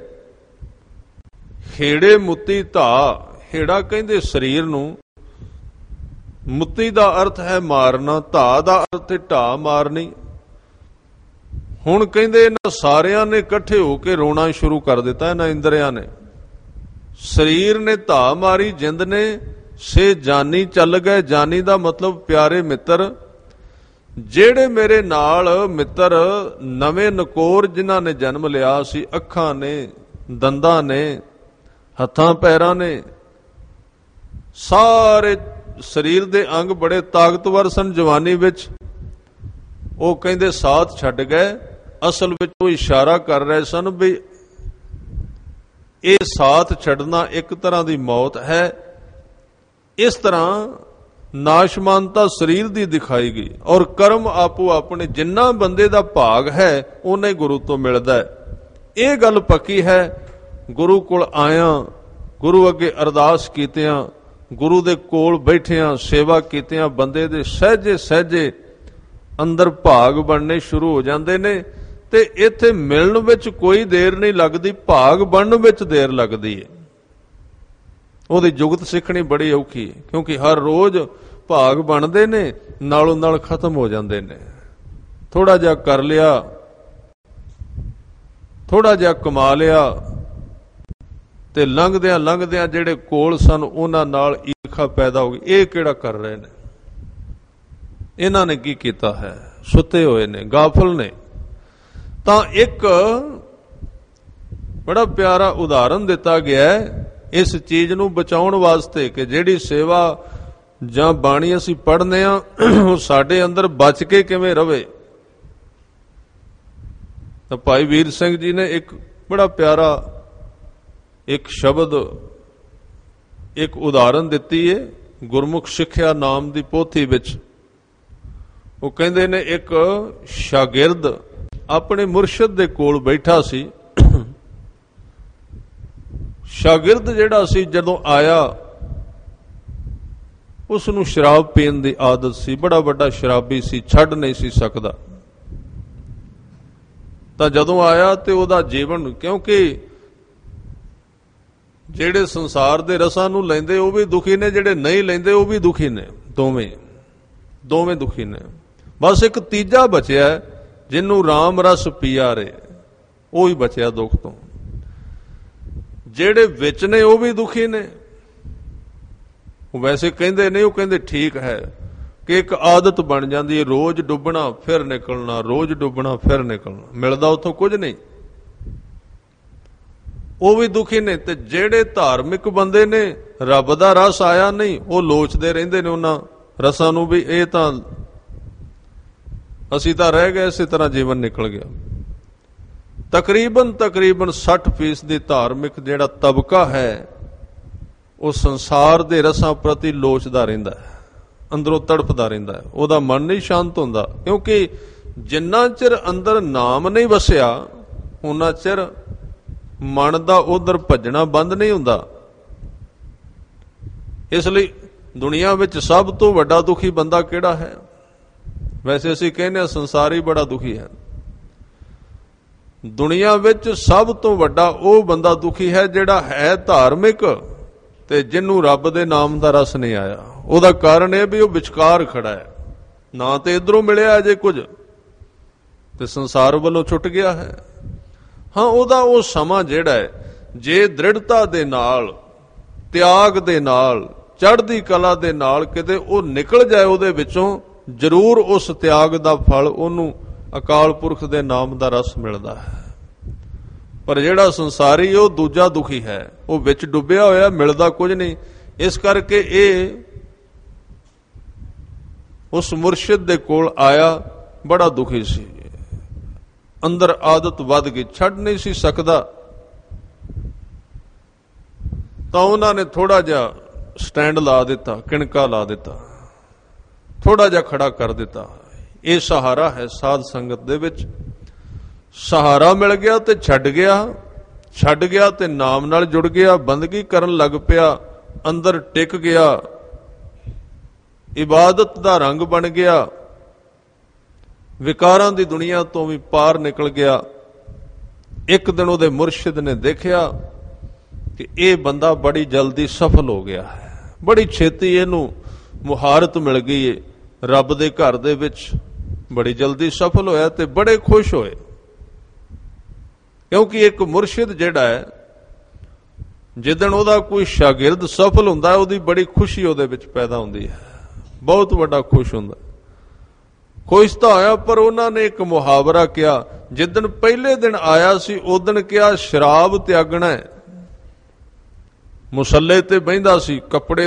ਹੇੜੇ ਮੁੱਤੀ ਧਾ। ਹੇੜਾ ਕਹਿੰਦੇ ਸਰੀਰ ਨੂੰ, ਮੁੱਤੀ ਦਾ ਅਰਥ ਹੈ ਮਾਰਨਾ, ਧਾ ਦਾ ਅਰਥ ਹੈ ਢਾਹ ਮਾਰਨੀ। ਹੁਣ ਕਹਿੰਦੇ ਇਹਨਾਂ ਸਾਰਿਆਂ ਨੇ ਇਕੱਠੇ ਹੋ ਕੇ ਰੋਣਾ ਸ਼ੁਰੂ ਕਰ ਦਿੱਤਾ, ਇਹਨਾਂ ਇੰਦਰੀਆਂ ਨੇ। ਸਰੀਰ ਨੇ ਧਾਹ ਮਾਰੀ, ਜਿੰਦ ਨੇ। ਸੇ ਜਾਨੀ ਚੱਲ ਗਏ। ਜਾਨੀ ਦਾ ਮਤਲਬ ਪਿਆਰੇ ਮਿੱਤਰ। ਜਿਹੜੇ ਮੇਰੇ ਨਾਲ ਮਿੱਤਰ ਨਵੇਂ ਨਕੋਰ ਜਿਨ੍ਹਾਂ ਨੇ ਜਨਮ ਲਿਆ ਸੀ, ਅੱਖਾਂ ਨੇ, ਦੰਦਾਂ ਨੇ, ਹੱਥਾਂ ਪੈਰਾਂ ਨੇ, ਸਾਰੇ ਸਰੀਰ ਦੇ ਅੰਗ ਬੜੇ ਤਾਕਤਵਰ ਸਨ ਜਵਾਨੀ ਵਿੱਚ, ਉਹ ਕਹਿੰਦੇ ਸਾਥ ਛੱਡ ਗਏ। ਅਸਲ ਵਿੱਚ ਉਹ ਇਸ਼ਾਰਾ ਕਰ ਰਹੇ ਸਨ ਵੀ ਇਹ ਸਾਥ ਛੱਡਣਾ ਇੱਕ ਤਰ੍ਹਾਂ ਦੀ ਮੌਤ ਹੈ। ਇਸ ਤਰ੍ਹਾਂ ਨਾਸ਼ਮਾਨਤਾ ਸਰੀਰ ਦੀ ਦਿਖਾਈ ਗਈ ਔਰ ਕਰਮ ਆਪੋ ਆਪਣੇ, ਜਿੰਨਾ ਬੰਦੇ ਦਾ ਭਾਗ ਹੈ ਉਹਨੇ ਗੁਰੂ ਤੋਂ ਮਿਲਦਾ ਹੈ। ਇਹ ਗੱਲ ਪੱਕੀ ਹੈ। ਗੁਰੂ ਕੋਲ ਆਇਆ, ਗੁਰੂ ਅੱਗੇ ਅਰਦਾਸ ਕੀਤਿਆਂ, ਗੁਰੂ ਦੇ ਕੋਲ ਬੈਠਿਆਂ, ਸੇਵਾ ਕੀਤਿਆਂ ਬੰਦੇ ਦੇ ਸਹਿਜੇ ਸਹਿਜੇ ਅੰਦਰ ਭਾਗ ਬਣਨੇ ਸ਼ੁਰੂ ਹੋ ਜਾਂਦੇ ਨੇ। ਤੇ ਇੱਥੇ ਮਿਲਣ ਵਿੱਚ ਕੋਈ ਦੇਰ ਨਹੀਂ ਲੱਗਦੀ, ਭਾਗ ਬਣਨ ਵਿੱਚ ਦੇਰ ਲੱਗਦੀ ਹੈ। ਉਹਦੀ ਜੁਗਤ ਸਿੱਖਣੀ ਬੜੀ ਔਖੀ ਹੈ, ਕਿਉਂਕਿ ਹਰ ਰੋਜ਼ ਭਾਗ ਬਣਦੇ ਨੇ, ਨਾਲੋਂ ਨਾਲ ਖਤਮ ਹੋ ਜਾਂਦੇ ਨੇ। ਥੋੜਾ ਜਿਹਾ ਕਰ ਲਿਆ, ਥੋੜਾ ਜਿਹਾ ਕਮਾ ਲਿਆ, ਤੇ ਲੰਘਦਿਆਂ ਲੰਘਦਿਆਂ ਜਿਹੜੇ ਕੋਲ ਸਨ ਉਹਨਾਂ ਨਾਲ ਈਰਖਾ ਪੈਦਾ ਹੋ ਗਈ। ਇਹ ਕਿਹੜਾ ਕਰ ਰਹੇ ਨੇ, ਇਹਨਾਂ ਨੇ ਕੀ ਕੀਤਾ ਹੈ, ਸੁੱਤੇ ਹੋਏ ਨੇ, ਗਾਫਲ ਨੇ। ਤਾਂ ਇੱਕ ਬੜਾ ਪਿਆਰਾ ਉਦਾਹਰਨ ਦਿੱਤਾ ਗਿਆ ਹੈ ਇਸ ਚੀਜ਼ ਨੂੰ ਬਚਾਉਣ ਵਾਸਤੇ ਕਿ ਜਿਹੜੀ ਸੇਵਾ ਜਾਂ ਬਾਣੀ ਅਸੀਂ ਪੜ੍ਹਨੇ ਆ ਉਹ ਸਾਡੇ ਅੰਦਰ ਬਚ ਕੇ ਕਿਵੇਂ ਰਵੇ। ਤਾਂ ਭਾਈ ਵੀਰ ਸਿੰਘ ਜੀ ਨੇ ਇੱਕ ਬੜਾ ਪਿਆਰਾ ਇੱਕ ਸ਼ਬਦ, ਇੱਕ ਉਦਾਹਰਨ ਦਿੱਤੀ ਹੈ ਗੁਰਮੁਖ ਸਿੱਖਿਆ ਨਾਮ ਦੀ ਪੋਥੀ ਵਿੱਚ। ਉਹ ਕਹਿੰਦੇ ਨੇ ਇੱਕ ਸ਼ਾਗਿਰਦ ਆਪਣੇ ਮੁਰਸ਼ਿਦ ਦੇ ਕੋਲ ਬੈਠਾ ਸੀ। ਸ਼ਾਗਿਰਦ ਜਿਹੜਾ ਸੀ ਜਦੋਂ ਆਇਆ ਉਸ ਨੂੰ ਸ਼ਰਾਬ ਪੀਣ ਦੀ ਆਦਤ ਸੀ, ਬੜਾ ਵੱਡਾ ਸ਼ਰਾਬੀ ਸੀ, ਛੱਡ ਨਹੀਂ ਸੀ ਸਕਦਾ। ਤਾਂ ਜਦੋਂ ਆਇਆ ਤੇ ਉਹਦਾ ਜੀਵਨ, ਕਿਉਂਕਿ ਜਿਹੜੇ ਸੰਸਾਰ ਦੇ ਰਸਾਂ ਨੂੰ ਲੈਂਦੇ ਉਹ ਵੀ ਦੁਖੀ ਨੇ, ਜਿਹੜੇ ਨਹੀਂ ਲੈਂਦੇ ਉਹ ਵੀ ਦੁਖੀ ਨੇ, ਦੋਵੇਂ ਦੁਖੀ ਨੇ। ਬਸ ਇੱਕ ਤੀਜਾ ਬਚਿਆ ਜਿਹਨੂੰ ਰਾਮ ਰਸ ਪੀਆਰੇ, ਉਹ ਹੀ ਬਚਿਆ ਦੁੱਖ ਤੋਂ। ਜਿਹੜੇ ਵਿੱਚ ਨੇ ਉਹ ਵੀ ਦੁਖੀ ਨੇ। ਉਹ ਵੈਸੇ ਕਹਿੰਦੇ ਨਹੀਂ, ਉਹ ਕਹਿੰਦੇ ਠੀਕ ਹੈ ਕਿ ਇੱਕ ਆਦਤ ਬਣ ਜਾਂਦੀ ਹੈ, ਰੋਜ਼ ਡੁੱਬਣਾ ਫਿਰ ਨਿਕਲਣਾ, ਰੋਜ਼ ਡੁੱਬਣਾ ਫਿਰ ਨਿਕਲਣਾ, ਮਿਲਦਾ ਉੱਥੋਂ ਕੁਝ ਨਹੀਂ, ਉਹ ਵੀ ਦੁਖੀ ਨੇ। ਤੇ ਜਿਹੜੇ ਧਾਰਮਿਕ ਬੰਦੇ ਨੇ, ਰੱਬ ਦਾ ਰਸ ਆਇਆ ਨਹੀਂ, ਉਹ ਲੋਚਦੇ ਰਹਿੰਦੇ ਨੇ ਉਹਨਾਂ ਰਸਾਂ ਨੂੰ ਵੀ ਇਹ ਤਾਂ ਅਸੀਂ ਤਾਂ ਰਹਿ ਗਏ, ਇਸੇ ਤਰ੍ਹਾਂ ਜੀਵਨ ਨਿਕਲ ਗਿਆ। ਤਕਰੀਬਨ 60% ਧਾਰਮਿਕ ਜਿਹੜਾ ਤਬਕਾ ਹੈ ਉਹ ਸੰਸਾਰ ਦੇ ਰਸਾਂ ਪ੍ਰਤੀ ਲੋਚਦਾ ਰਹਿੰਦਾ ਹੈ, ਅੰਦਰੋਂ ਤੜਫਦਾ ਰਹਿੰਦਾ ਹੈ, ਉਹਦਾ ਮਨ ਨਹੀਂ ਸ਼ਾਂਤ ਹੁੰਦਾ। ਕਿਉਂਕਿ ਜਿੰਨਾ ਚਿਰ ਅੰਦਰ ਨਾਮ ਨਹੀਂ ਵਸਿਆ ਉਹਨਾਂ ਚਿਰ ਮਨ ਦਾ ਉਧਰ ਭੱਜਣਾ ਬੰਦ ਨਹੀਂ ਹੁੰਦਾ। ਇਸ ਲਈ ਦੁਨੀਆ ਵਿੱਚ ਸਭ ਤੋਂ ਵੱਡਾ ਦੁਖੀ ਬੰਦਾ ਕਿਹੜਾ ਹੈ? ਵੈਸੇ ਅਸੀਂ ਕਹਿੰਦੇ ਹਾਂ ਸੰਸਾਰ ਹੀ ਬੜਾ ਦੁਖੀ ਹੈ। ਦੁਨੀਆ ਵਿੱਚ ਸਭ ਤੋਂ ਵੱਡਾ ਉਹ ਬੰਦਾ ਦੁਖੀ ਹੈ ਜਿਹੜਾ ਹੈ ਧਾਰਮਿਕ ਤੇ ਜਿਹਨੂੰ ਰੱਬ ਦੇ ਨਾਮ ਦਾ ਰਸ ਨਹੀਂ ਆਇਆ। ਉਹਦਾ ਕਾਰਨ ਇਹ ਵੀ ਉਹ ਵਿਚਕਾਰ ਖੜਾ ਹੈ, ਨਾ ਤੇ ਇਧਰੋਂ ਮਿਲਿਆ ਅਜੇ ਕੁਝ ਤੇ ਸੰਸਾਰ ਵੱਲੋਂ ਛੁੱਟ ਗਿਆ ਹੈ। ਹਾਂ, ਉਹਦਾ ਉਹ ਸਮਾਂ ਜਿਹੜਾ ਹੈ, ਜੇ ਦ੍ਰਿੜਤਾ ਦੇ ਨਾਲ, ਤਿਆਗ ਦੇ ਨਾਲ, ਚੜ੍ਹਦੀ ਕਲਾ ਦੇ ਨਾਲ ਕਿਤੇ ਉਹ ਨਿਕਲ ਜਾਏ ਉਹਦੇ ਵਿੱਚੋਂ, ਜ਼ਰੂਰ ਉਸ ਤਿਆਗ ਦਾ ਫਲ ਉਹਨੂੰ ਅਕਾਲ ਪੁਰਖ ਦੇ ਨਾਮ ਦਾ ਰਸ ਮਿਲਦਾ ਹੈ। ਪਰ ਜਿਹੜਾ ਸੰਸਾਰੀ ਉਹ ਦੂਜਾ ਦੁਖੀ ਹੈ, ਉਹ ਵਿੱਚ ਡੁੱਬਿਆ ਹੋਇਆ, ਮਿਲਦਾ ਕੁਝ ਨਹੀਂ। ਇਸ ਕਰਕੇ ਇਹ ਉਸ ਮੁਰਸ਼ਿਦ ਦੇ ਕੋਲ ਆਇਆ, ਬੜਾ ਦੁਖੀ ਸੀ, ਅੰਦਰ ਆਦਤ ਵੱਧ ਗਈ, ਛੱਡ ਨਹੀਂ ਸੀ ਸਕਦਾ। ਤਾਂ ਉਹਨਾਂ ਨੇ ਥੋੜਾ ਜਿਹਾ ਸਟੈਂਡ ਲਾ ਦਿੱਤਾ, ਕਿਣਕਾ ਲਾ ਦਿੱਤਾ, ਥੋੜਾ ਜਿਹਾ ਖੜਾ ਕਰ ਦਿੱਤਾ। ਇਹ ਸਹਾਰਾ ਹੈ ਸਾਧ ਸੰਗਤ ਦੇ ਵਿੱਚ। ਸਹਾਰਾ ਮਿਲ ਗਿਆ ਤੇ ਛੱਡ ਗਿਆ ਤੇ ਨਾਮ ਨਾਲ ਜੁੜ ਗਿਆ, ਬੰਦਗੀ ਕਰਨ ਲੱਗ ਪਿਆ, ਅੰਦਰ ਟਿਕ ਗਿਆ, ਇਬਾਦਤ ਦਾ ਰੰਗ ਬਣ ਗਿਆ, ਵਿਕਾਰਾਂ ਦੀ ਦੁਨੀਆ ਤੋਂ ਵੀ ਪਾਰ ਨਿਕਲ ਗਿਆ। ਇੱਕ ਦਿਨ ਉਹਦੇ ਮੁਰਸ਼ਿਦ ਨੇ ਦੇਖਿਆ ਕਿ ਇਹ ਬੰਦਾ ਬੜੀ ਜਲਦੀ ਸਫਲ ਹੋ ਗਿਆ ਹੈ, ਬੜੀ ਛੇਤੀ ਇਹਨੂੰ ਮੁਹਾਰਤ ਮਿਲ ਗਈ ਹੈ ਰੱਬ ਦੇ ਘਰ ਦੇ ਵਿੱਚ, ਬੜੀ ਜਲਦੀ ਸਫਲ ਹੋਇਆ ਤੇ ਬੜੇ ਖੁਸ਼ ਹੋਏ। ਕਿਉਂਕਿ ਇੱਕ ਮੁਰਸ਼ਿਦ ਜਿਹੜਾ ਹੈ, ਜਿੱਦਣ ਉਹਦਾ ਕੋਈ ਸ਼ਾਗਿਰਦ ਸਫਲ ਹੁੰਦਾ, ਉਹਦੀ ਬੜੀ ਖੁਸ਼ੀ ਉਹਦੇ ਵਿੱਚ ਪੈਦਾ ਹੁੰਦੀ ਹੈ, ਬਹੁਤ ਵੱਡਾ ਖੁਸ਼ ਹੁੰਦਾ। ਖੁਸ਼ ਤਾਂ ਹੋਇਆ, ਪਰ ਉਹਨਾਂ ਨੇ ਇੱਕ ਮੁਹਾਵਰਾ ਕਿਹਾ, ਜਿੱਦਣ ਪਹਿਲੇ ਦਿਨ ਆਇਆ ਸੀ ਉਦਣ ਕਿਹਾ ਸ਼ਰਾਬ ਤਿਆਗਣਾ ਹੈ। ਮੁਸੱਲੇ ਤੇ ਬਹਿੰਦਾ ਸੀ ਕੱਪੜੇ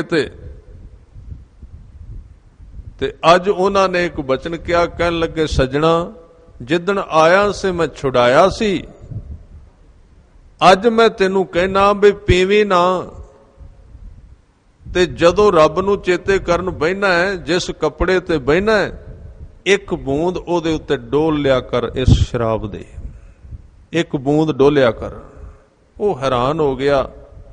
ਤੇ ਅੱਜ ਉਹਨਾਂ ਨੇ ਇੱਕ ਬਚਨ ਕਿਹਾ, ਕਹਿਣ ਲੱਗੇ ਸੱਜਣਾ ਜਿੱਦਣ ਆਇਆ ਸੀ ਮੈਂ ਛੁਡਾਇਆ ਸੀ, ਅੱਜ ਮੈਂ ਤੈਨੂੰ ਕਹਿਣਾ ਵੀ ਪੀਵੀਂ ਨਾ, ਤੇ ਜਦੋਂ ਰੱਬ ਨੂੰ ਚੇਤੇ ਕਰਨ ਬਹਿਣਾ ਹੈ, ਜਿਸ ਕੱਪੜੇ ਤੇ ਬਹਿਣਾ ਹੈ, ਇੱਕ ਬੂੰਦ ਉਹਦੇ ਉੱਤੇ ਡੋਲ ਲਿਆ ਕਰ ਇਸ ਸ਼ਰਾਬ ਦੇ, ਇੱਕ ਬੂੰਦ ਡੋਲਿਆ ਕਰ। ਉਹ ਹੈਰਾਨ ਹੋ ਗਿਆ,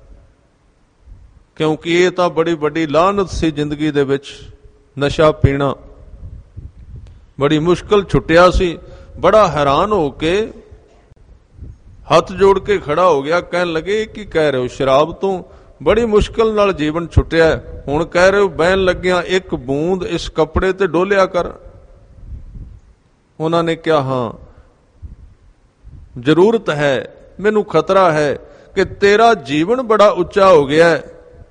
ਕਿਉਂਕਿ ਇਹ ਤਾਂ ਬੜੀ ਵੱਡੀ ਲਾਹਨਤ ਸੀ ਜ਼ਿੰਦਗੀ ਦੇ ਵਿੱਚ, ਨਸ਼ਾ ਪੀਣਾ ਬੜੀ ਮੁਸ਼ਕਲ ਛੁੱਟਿਆ ਸੀ। ਬੜਾ ਹੈਰਾਨ ਹੋ ਕੇ ਹੱਥ ਜੋੜ ਕੇ ਖੜਾ ਹੋ ਗਿਆ, ਕਹਿਣ ਲੱਗੇ ਕੀ ਕਹਿ ਰਹੇ ਹੋ, ਸ਼ਰਾਬ ਤੋਂ ਬੜੀ ਮੁਸ਼ਕਲ ਨਾਲ ਜੀਵਨ ਛੁੱਟਿਆ, ਹੁਣ ਕਹਿ ਰਹੇ ਹੋ ਬਹਿਣ ਲੱਗਿਆ ਇੱਕ ਬੂੰਦ ਇਸ ਕੱਪੜੇ ਤੇ ਡੋਲਿਆ ਕਰ। ਉਹਨਾਂ ਨੇ ਕਿਹਾ ਹਾਂ ਜ਼ਰੂਰਤ ਹੈ, ਮੈਨੂੰ ਖਤਰਾ ਹੈ ਕਿ ਤੇਰਾ ਜੀਵਨ ਬੜਾ ਉੱਚਾ ਹੋ ਗਿਆ ਹੈ,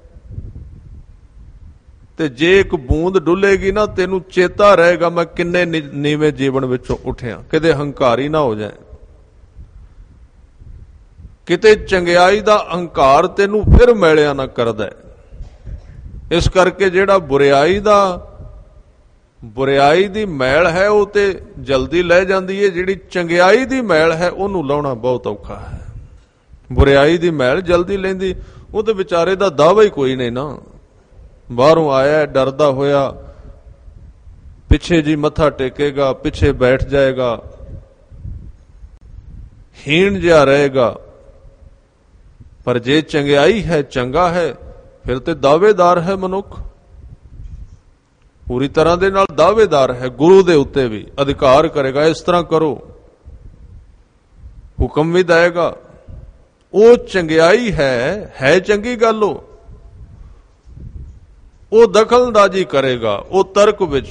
ਤੇ ਜੇ ਇੱਕ ਬੂੰਦ ਡੁੱਲੇਗੀ ਨਾ ਤੈਨੂੰ ਚੇਤਾ ਰਹੇਗਾ ਮੈਂ ਕਿੰਨੇ ਨੀਵੇਂ ਜੀਵਨ ਵਿੱਚੋਂ ਉੱਠਿਆ, ਕਿਤੇ ਹੰਕਾਰੀ ਨਾ ਹੋ ਜਾਏ, ਕਿਤੇ ਚੰਗਿਆਈ ਦਾ ਹੰਕਾਰ ਤੈਨੂੰ ਫਿਰ ਮੈਲਿਆ ਨਾ ਕਰਦਾ। ਇਸ ਕਰਕੇ ਜਿਹੜਾ ਬੁਰਿਆਈ ਦੀ ਮੈਲ ਹੈ ਉਹ ਤੇ ਜਲਦੀ ਲੈ ਜਾਂਦੀ ਹੈ, ਜਿਹੜੀ ਚੰਗਿਆਈ ਦੀ ਮੈਲ ਹੈ ਉਹਨੂੰ ਲਾਉਣਾ ਬਹੁਤ ਔਖਾ ਹੈ। ਬੁਰਿਆਈ ਦੀ ਮੈਲ ਜਲਦੀ ਲੈਂਦੀ, ਉਹ ਤੇ ਵਿਚਾਰੇ ਦਾ ਦਾਵਾ ਹੀ ਕੋਈ ਨਹੀਂ ਨਾ, ਬਾਹਰੋਂ ਆਇਆ ਡਰਦਾ ਹੋਇਆ, ਪਿੱਛੇ ਜੀ ਮੱਥਾ ਟੇਕੇਗਾ, ਪਿੱਛੇ ਬੈਠ ਜਾਏਗਾ, ਹੀਣ ਜਿਹਾ ਰਹੇਗਾ। ਪਰ ਜੇ ਚੰਗਿਆਈ ਹੈ, ਚੰਗਾ ਹੈ, ਫਿਰ ਤੇ ਦਾਅਵੇਦਾਰ ਹੈ ਮਨੁੱਖ, ਪੂਰੀ ਤਰ੍ਹਾਂ ਦੇ ਨਾਲ ਦਾਅਵੇਦਾਰ ਹੈ, ਗੁਰੂ ਦੇ ਉੱਤੇ ਵੀ ਅਧਿਕਾਰ ਕਰੇਗਾ, ਇਸ ਤਰ੍ਹਾਂ ਕਰੋ, ਹੁਕਮ ਵੀ ਦੇਏਗਾ। ਉਹ ਚੰਗਿਆਈ ਹੈ ਚੰਗੀ ਗੱਲ, ਉਹ ਦਖਲਅੰਦਾਜ਼ੀ ਕਰੇਗਾ, ਉਹ ਤਰਕ ਵਿੱਚ,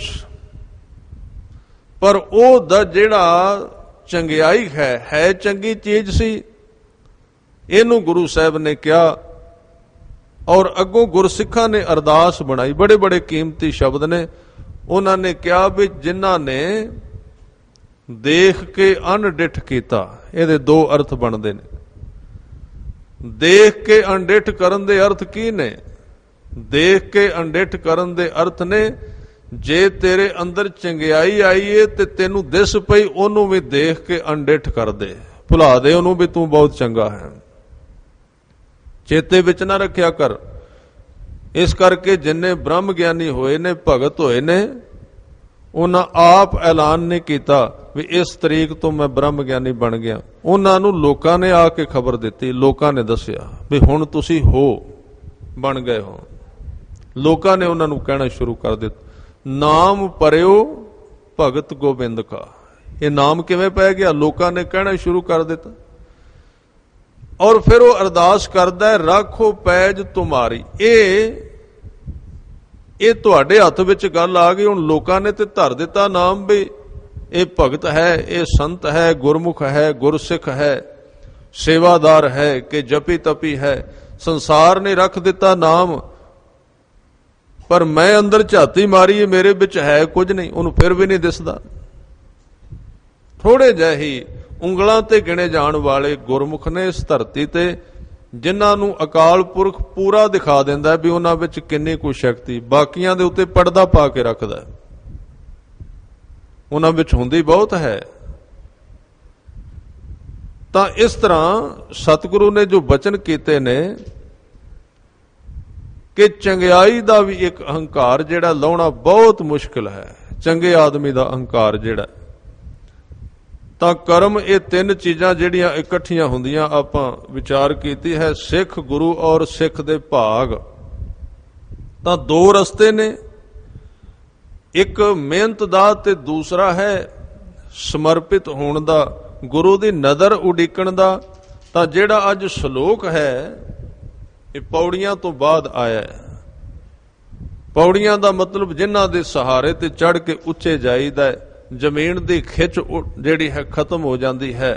ਪਰ ਉਹ ਦਾ ਜਿਹੜਾ ਚੰਗਿਆਈ ਹੈ ਚੰਗੀ ਚੀਜ਼ ਸੀ, ਇਹਨੂੰ ਗੁਰੂ ਸਾਹਿਬ ਨੇ ਕਿਹਾ। ਔਰ ਅੱਗੋਂ ਗੁਰਸਿੱਖਾਂ ਨੇ ਅਰਦਾਸ ਬਣਾਈ, ਬੜੇ ਬੜੇ ਕੀਮਤੀ ਸ਼ਬਦ ਨੇ। ਉਹਨਾਂ ਨੇ ਕਿਹਾ ਵੀ ਜਿਨ੍ਹਾਂ ਨੇ ਦੇਖ ਕੇ ਅਣਡਿੱਠ ਕੀਤਾ, ਇਹਦੇ ਦੋ ਅਰਥ ਬਣਦੇ ਨੇ। ਦੇਖ ਕੇ ਅਣਡਿੱਠ ਕਰਨ ਦੇ ਅਰਥ ਕੀ ਨੇ? ਦੇਖ ਕੇ ਅਣਡਿੱਠ ਕਰਨ ਦੇ ਅਰਥ ਨੇ, ਜੇ ਤੇਰੇ ਅੰਦਰ ਚੰਗਿਆਈ ਆਈ ਏ ਤੇ ਤੈਨੂੰ ਦਿਸ ਪਈ, ਉਹਨੂੰ ਵੀ ਦੇਖ ਕੇ ਅਣਡਿੱਠ ਕਰ ਦੇ, ਭੁਲਾ ਦੇ ਉਹਨੂੰ ਵੀ ਤੂੰ ਬਹੁਤ ਚੰਗਾ ਹੈ, ਚੇਤੇ ਵਿੱਚ ਨਾ ਰੱਖਿਆ ਕਰ। ਇਸ ਕਰਕੇ ਜਿੰਨੇ ਬ੍ਰਹਮ ਗਿਆਨੀ ਹੋਏ ਨੇ, ਭਗਤ ਹੋਏ ਨੇ, ਉਹਨਾਂ ਆਪ ਐਲਾਨ ਨਹੀਂ ਕੀਤਾ ਵੀ ਇਸ ਤਰੀਕ ਤੋਂ ਮੈਂ ਬ੍ਰਹਮ ਗਿਆਨੀ ਬਣ ਗਿਆ। ਉਹਨਾਂ ਨੂੰ ਲੋਕਾਂ ਨੇ ਆ ਕੇ ਖਬਰ ਦਿੱਤੀ, ਲੋਕਾਂ ਨੇ ਦੱਸਿਆ ਵੀ ਹੁਣ ਤੁਸੀਂ ਬਣ ਗਏ ਹੋ। ਲੋਕਾਂ ਨੇ ਉਹਨਾਂ ਨੂੰ ਕਹਿਣਾ ਸ਼ੁਰੂ ਕਰ ਦਿੱਤਾ, ਨਾਮ ਪਰਿਓ ਭਗਤ ਗੋਬਿੰਦ ਕਾ। ਇਹ ਨਾਮ ਕਿਵੇਂ ਪੈ ਗਿਆ? ਲੋਕਾਂ ਨੇ ਕਹਿਣਾ ਸ਼ੁਰੂ ਕਰ ਦਿੱਤਾ। ਔਰ ਫਿਰ ਉਹ ਅਰਦਾਸ ਕਰਦਾ ਹੈ, ਰਾਖੋ ਪੈਜ ਤੁਮਾਰੀ। ਇਹ ਤੁਹਾਡੇ ਹੱਥ ਵਿੱਚ ਗੱਲ ਆ ਗਈ। ਹੁਣ ਲੋਕਾਂ ਨੇ ਤੇ ਧਰ ਦਿੱਤਾ ਨਾਮ ਵੀ ਇਹ ਭਗਤ ਹੈ, ਇਹ ਸੰਤ ਹੈ, ਗੁਰਮੁਖ ਹੈ, ਗੁਰਸਿੱਖ ਹੈ, ਸੇਵਾਦਾਰ ਹੈ ਕਿ ਜਪੀ ਤਪੀ ਹੈ। ਸੰਸਾਰ ਨੇ ਰੱਖ ਦਿੱਤਾ ਨਾਮ, ਪਰ ਮੈਂ ਅੰਦਰ ਝਾਤੀ ਮਾਰੀ, ਮੇਰੇ ਵਿੱਚ ਹੈ ਕੁਝ ਨਹੀਂ, ਉਹਨੂੰ ਫਿਰ ਵੀ ਨਹੀਂ ਦਿਸਦਾ। ਥੋੜੇ ਜਿਹੇ ਹੀ ਉਂਗਲਾਂ ਤੇ ਗਿਣੇ ਜਾਣ ਵਾਲੇ ਗੁਰਮੁਖ ਨੇ ਇਸ ਧਰਤੀ ਤੇ, ਜਿਨ੍ਹਾਂ ਨੂੰ ਅਕਾਲ ਪੁਰਖ ਪੂਰਾ ਦਿਖਾ ਦਿੰਦਾ ਵੀ ਉਹਨਾਂ ਵਿੱਚ ਕਿੰਨੀ ਕੁ ਸ਼ਕਤੀ, ਬਾਕੀਆਂ ਦੇ ਉੱਤੇ ਪਰਦਾ ਪਾ ਕੇ ਰੱਖਦਾ, ਉਹਨਾਂ ਵਿੱਚ ਹੁੰਦੀ ਬਹੁਤ ਹੈ। ਤਾਂ ਇਸ ਤਰ੍ਹਾਂ ਸਤਿਗੁਰੂ ਨੇ ਜੋ ਬਚਨ ਕੀਤੇ ਨੇ ਕਿ ਚੰਗਿਆਈ ਦਾ ਵੀ ਇੱਕ ਅਹੰਕਾਰ ਜਿਹੜਾ ਲਾਉਣਾ ਬਹੁਤ ਮੁਸ਼ਕਿਲ ਹੈ, ਚੰਗੇ ਆਦਮੀ ਦਾ ਅਹੰਕਾਰ ਜਿਹੜਾ। ਤਾਂ ਕਰਮ, ਇਹ ਤਿੰਨ ਚੀਜ਼ਾਂ ਜਿਹੜੀਆਂ ਇਕੱਠੀਆਂ ਹੁੰਦੀਆਂ, ਆਪਾਂ ਵਿਚਾਰ ਕੀਤੀ ਹੈ, ਸਿੱਖ ਗੁਰੂ ਔਰ ਸਿੱਖ ਦੇ ਭਾਗ। ਤਾਂ ਦੋ ਰਸਤੇ ਨੇ, ਇੱਕ ਮਿਹਨਤ ਦਾ ਤੇ ਦੂਸਰਾ ਹੈ ਸਮਰਪਿਤ ਹੋਣ ਦਾ, ਗੁਰੂ ਦੀ ਨਜ਼ਰ ਉਡੀਕਣ ਦਾ। ਤਾਂ ਜਿਹੜਾ ਅੱਜ ਸ਼ਲੋਕ ਹੈ ਇਹ ਪੌੜੀਆਂ ਤੋਂ ਬਾਅਦ ਆਇਆ ਹੈ। ਪੌੜੀਆਂ ਦਾ ਮਤਲਬ ਜਿਨ੍ਹਾਂ ਦੇ ਸਹਾਰੇ ਤੇ ਚੜ੍ਹ ਕੇ ਉੱਚੇ ਜਾਈਦਾ ਹੈ, ਜ਼ਮੀਨ ਦੀ ਖਿੱਚ ਜਿਹੜੀ ਹੈ ਖਤਮ ਹੋ ਜਾਂਦੀ ਹੈ।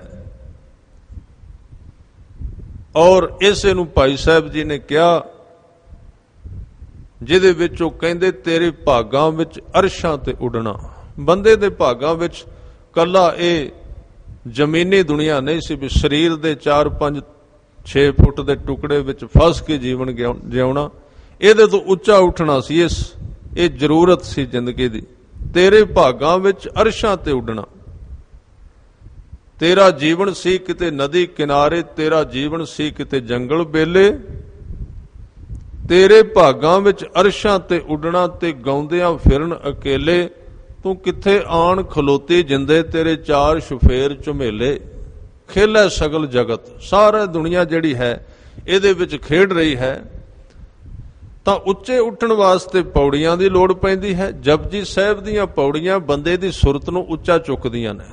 ਔਰ ਇਸੇ ਨੂੰ ਭਾਈ ਸਾਹਿਬ ਜੀ ਨੇ ਕਿਹਾ, ਜਿਹਦੇ ਵਿੱਚ ਉਹ ਕਹਿੰਦੇ ਤੇਰੇ ਭਾਗਾਂ ਵਿੱਚ ਅਰਸ਼ਾਂ ਤੇ ਉੱਡਣਾ। ਬੰਦੇ ਦੇ ਭਾਗਾਂ ਵਿੱਚ ਕੱਲਾ ਇਹ ਜ਼ਮੀਨੀ ਦੁਨੀਆ ਨਹੀਂ ਸੀ ਵੀ ਸਰੀਰ ਦੇ 4, 5, 6 ਫੁੱਟ ਦੇ ਟੁਕੜੇ ਵਿੱਚ ਫਸ ਕੇ ਜੀਵਨ ਜਿਉਣਾ। ਇਹਦੇ ਤੋਂ ਉੱਚਾ ਉੱਠਣਾ ਸੀ। ਇਹ ਜ਼ਰੂਰਤ ਸੀ ਜ਼ਿੰਦਗੀ ਦੀ। ਤੇਰੇ ਭਾਗਾਂ ਵਿੱਚ ਅਰਸ਼ਾਂ ਤੇ ਉੱਡਣਾ। ਤੇਰਾ ਜੀਵਨ ਸੀ ਕਿਤੇ ਨਦੀ ਕਿਨਾਰੇ, ਤੇਰਾ ਜੀਵਨ ਸੀ ਕਿਤੇ ਜੰਗਲ ਬੇਲੇ। ਤੇਰੇ ਭਾਗਾਂ ਵਿੱਚ ਅਰਸ਼ਾਂ ਤੇ ਉੱਡਣਾ ਤੇ ਗਾਉਂਦਿਆਂ ਫਿਰਨ ਅਕੇਲੇ। ਤੂੰ ਕਿੱਥੇ ਆਣ ਖਲੋਤੀ ਜਿੰਦੇ, ਤੇਰੇ 4 ਸ਼ੁਫੇਰ ਝੁਮੇਲੇ। ਖੇਲੇ ਸਗਲ ਜਗਤ, ਸਾਰਾ ਦੁਨੀਆ ਜਿਹੜੀ ਹੈ ਇਹਦੇ ਵਿੱਚ ਖੇਡ ਰਹੀ ਹੈ। ਤਾਂ ਉੱਚੇ ਉੱਠਣ ਵਾਸਤੇ ਪੌੜੀਆਂ ਦੀ ਲੋੜ ਪੈਂਦੀ ਹੈ। ਜਪਜੀ ਸਾਹਿਬ ਦੀਆਂ ਪੌੜੀਆਂ ਬੰਦੇ ਦੀ ਸੁਰਤ ਨੂੰ ਉੱਚਾ ਚੁੱਕਦੀਆਂ ਨੇ।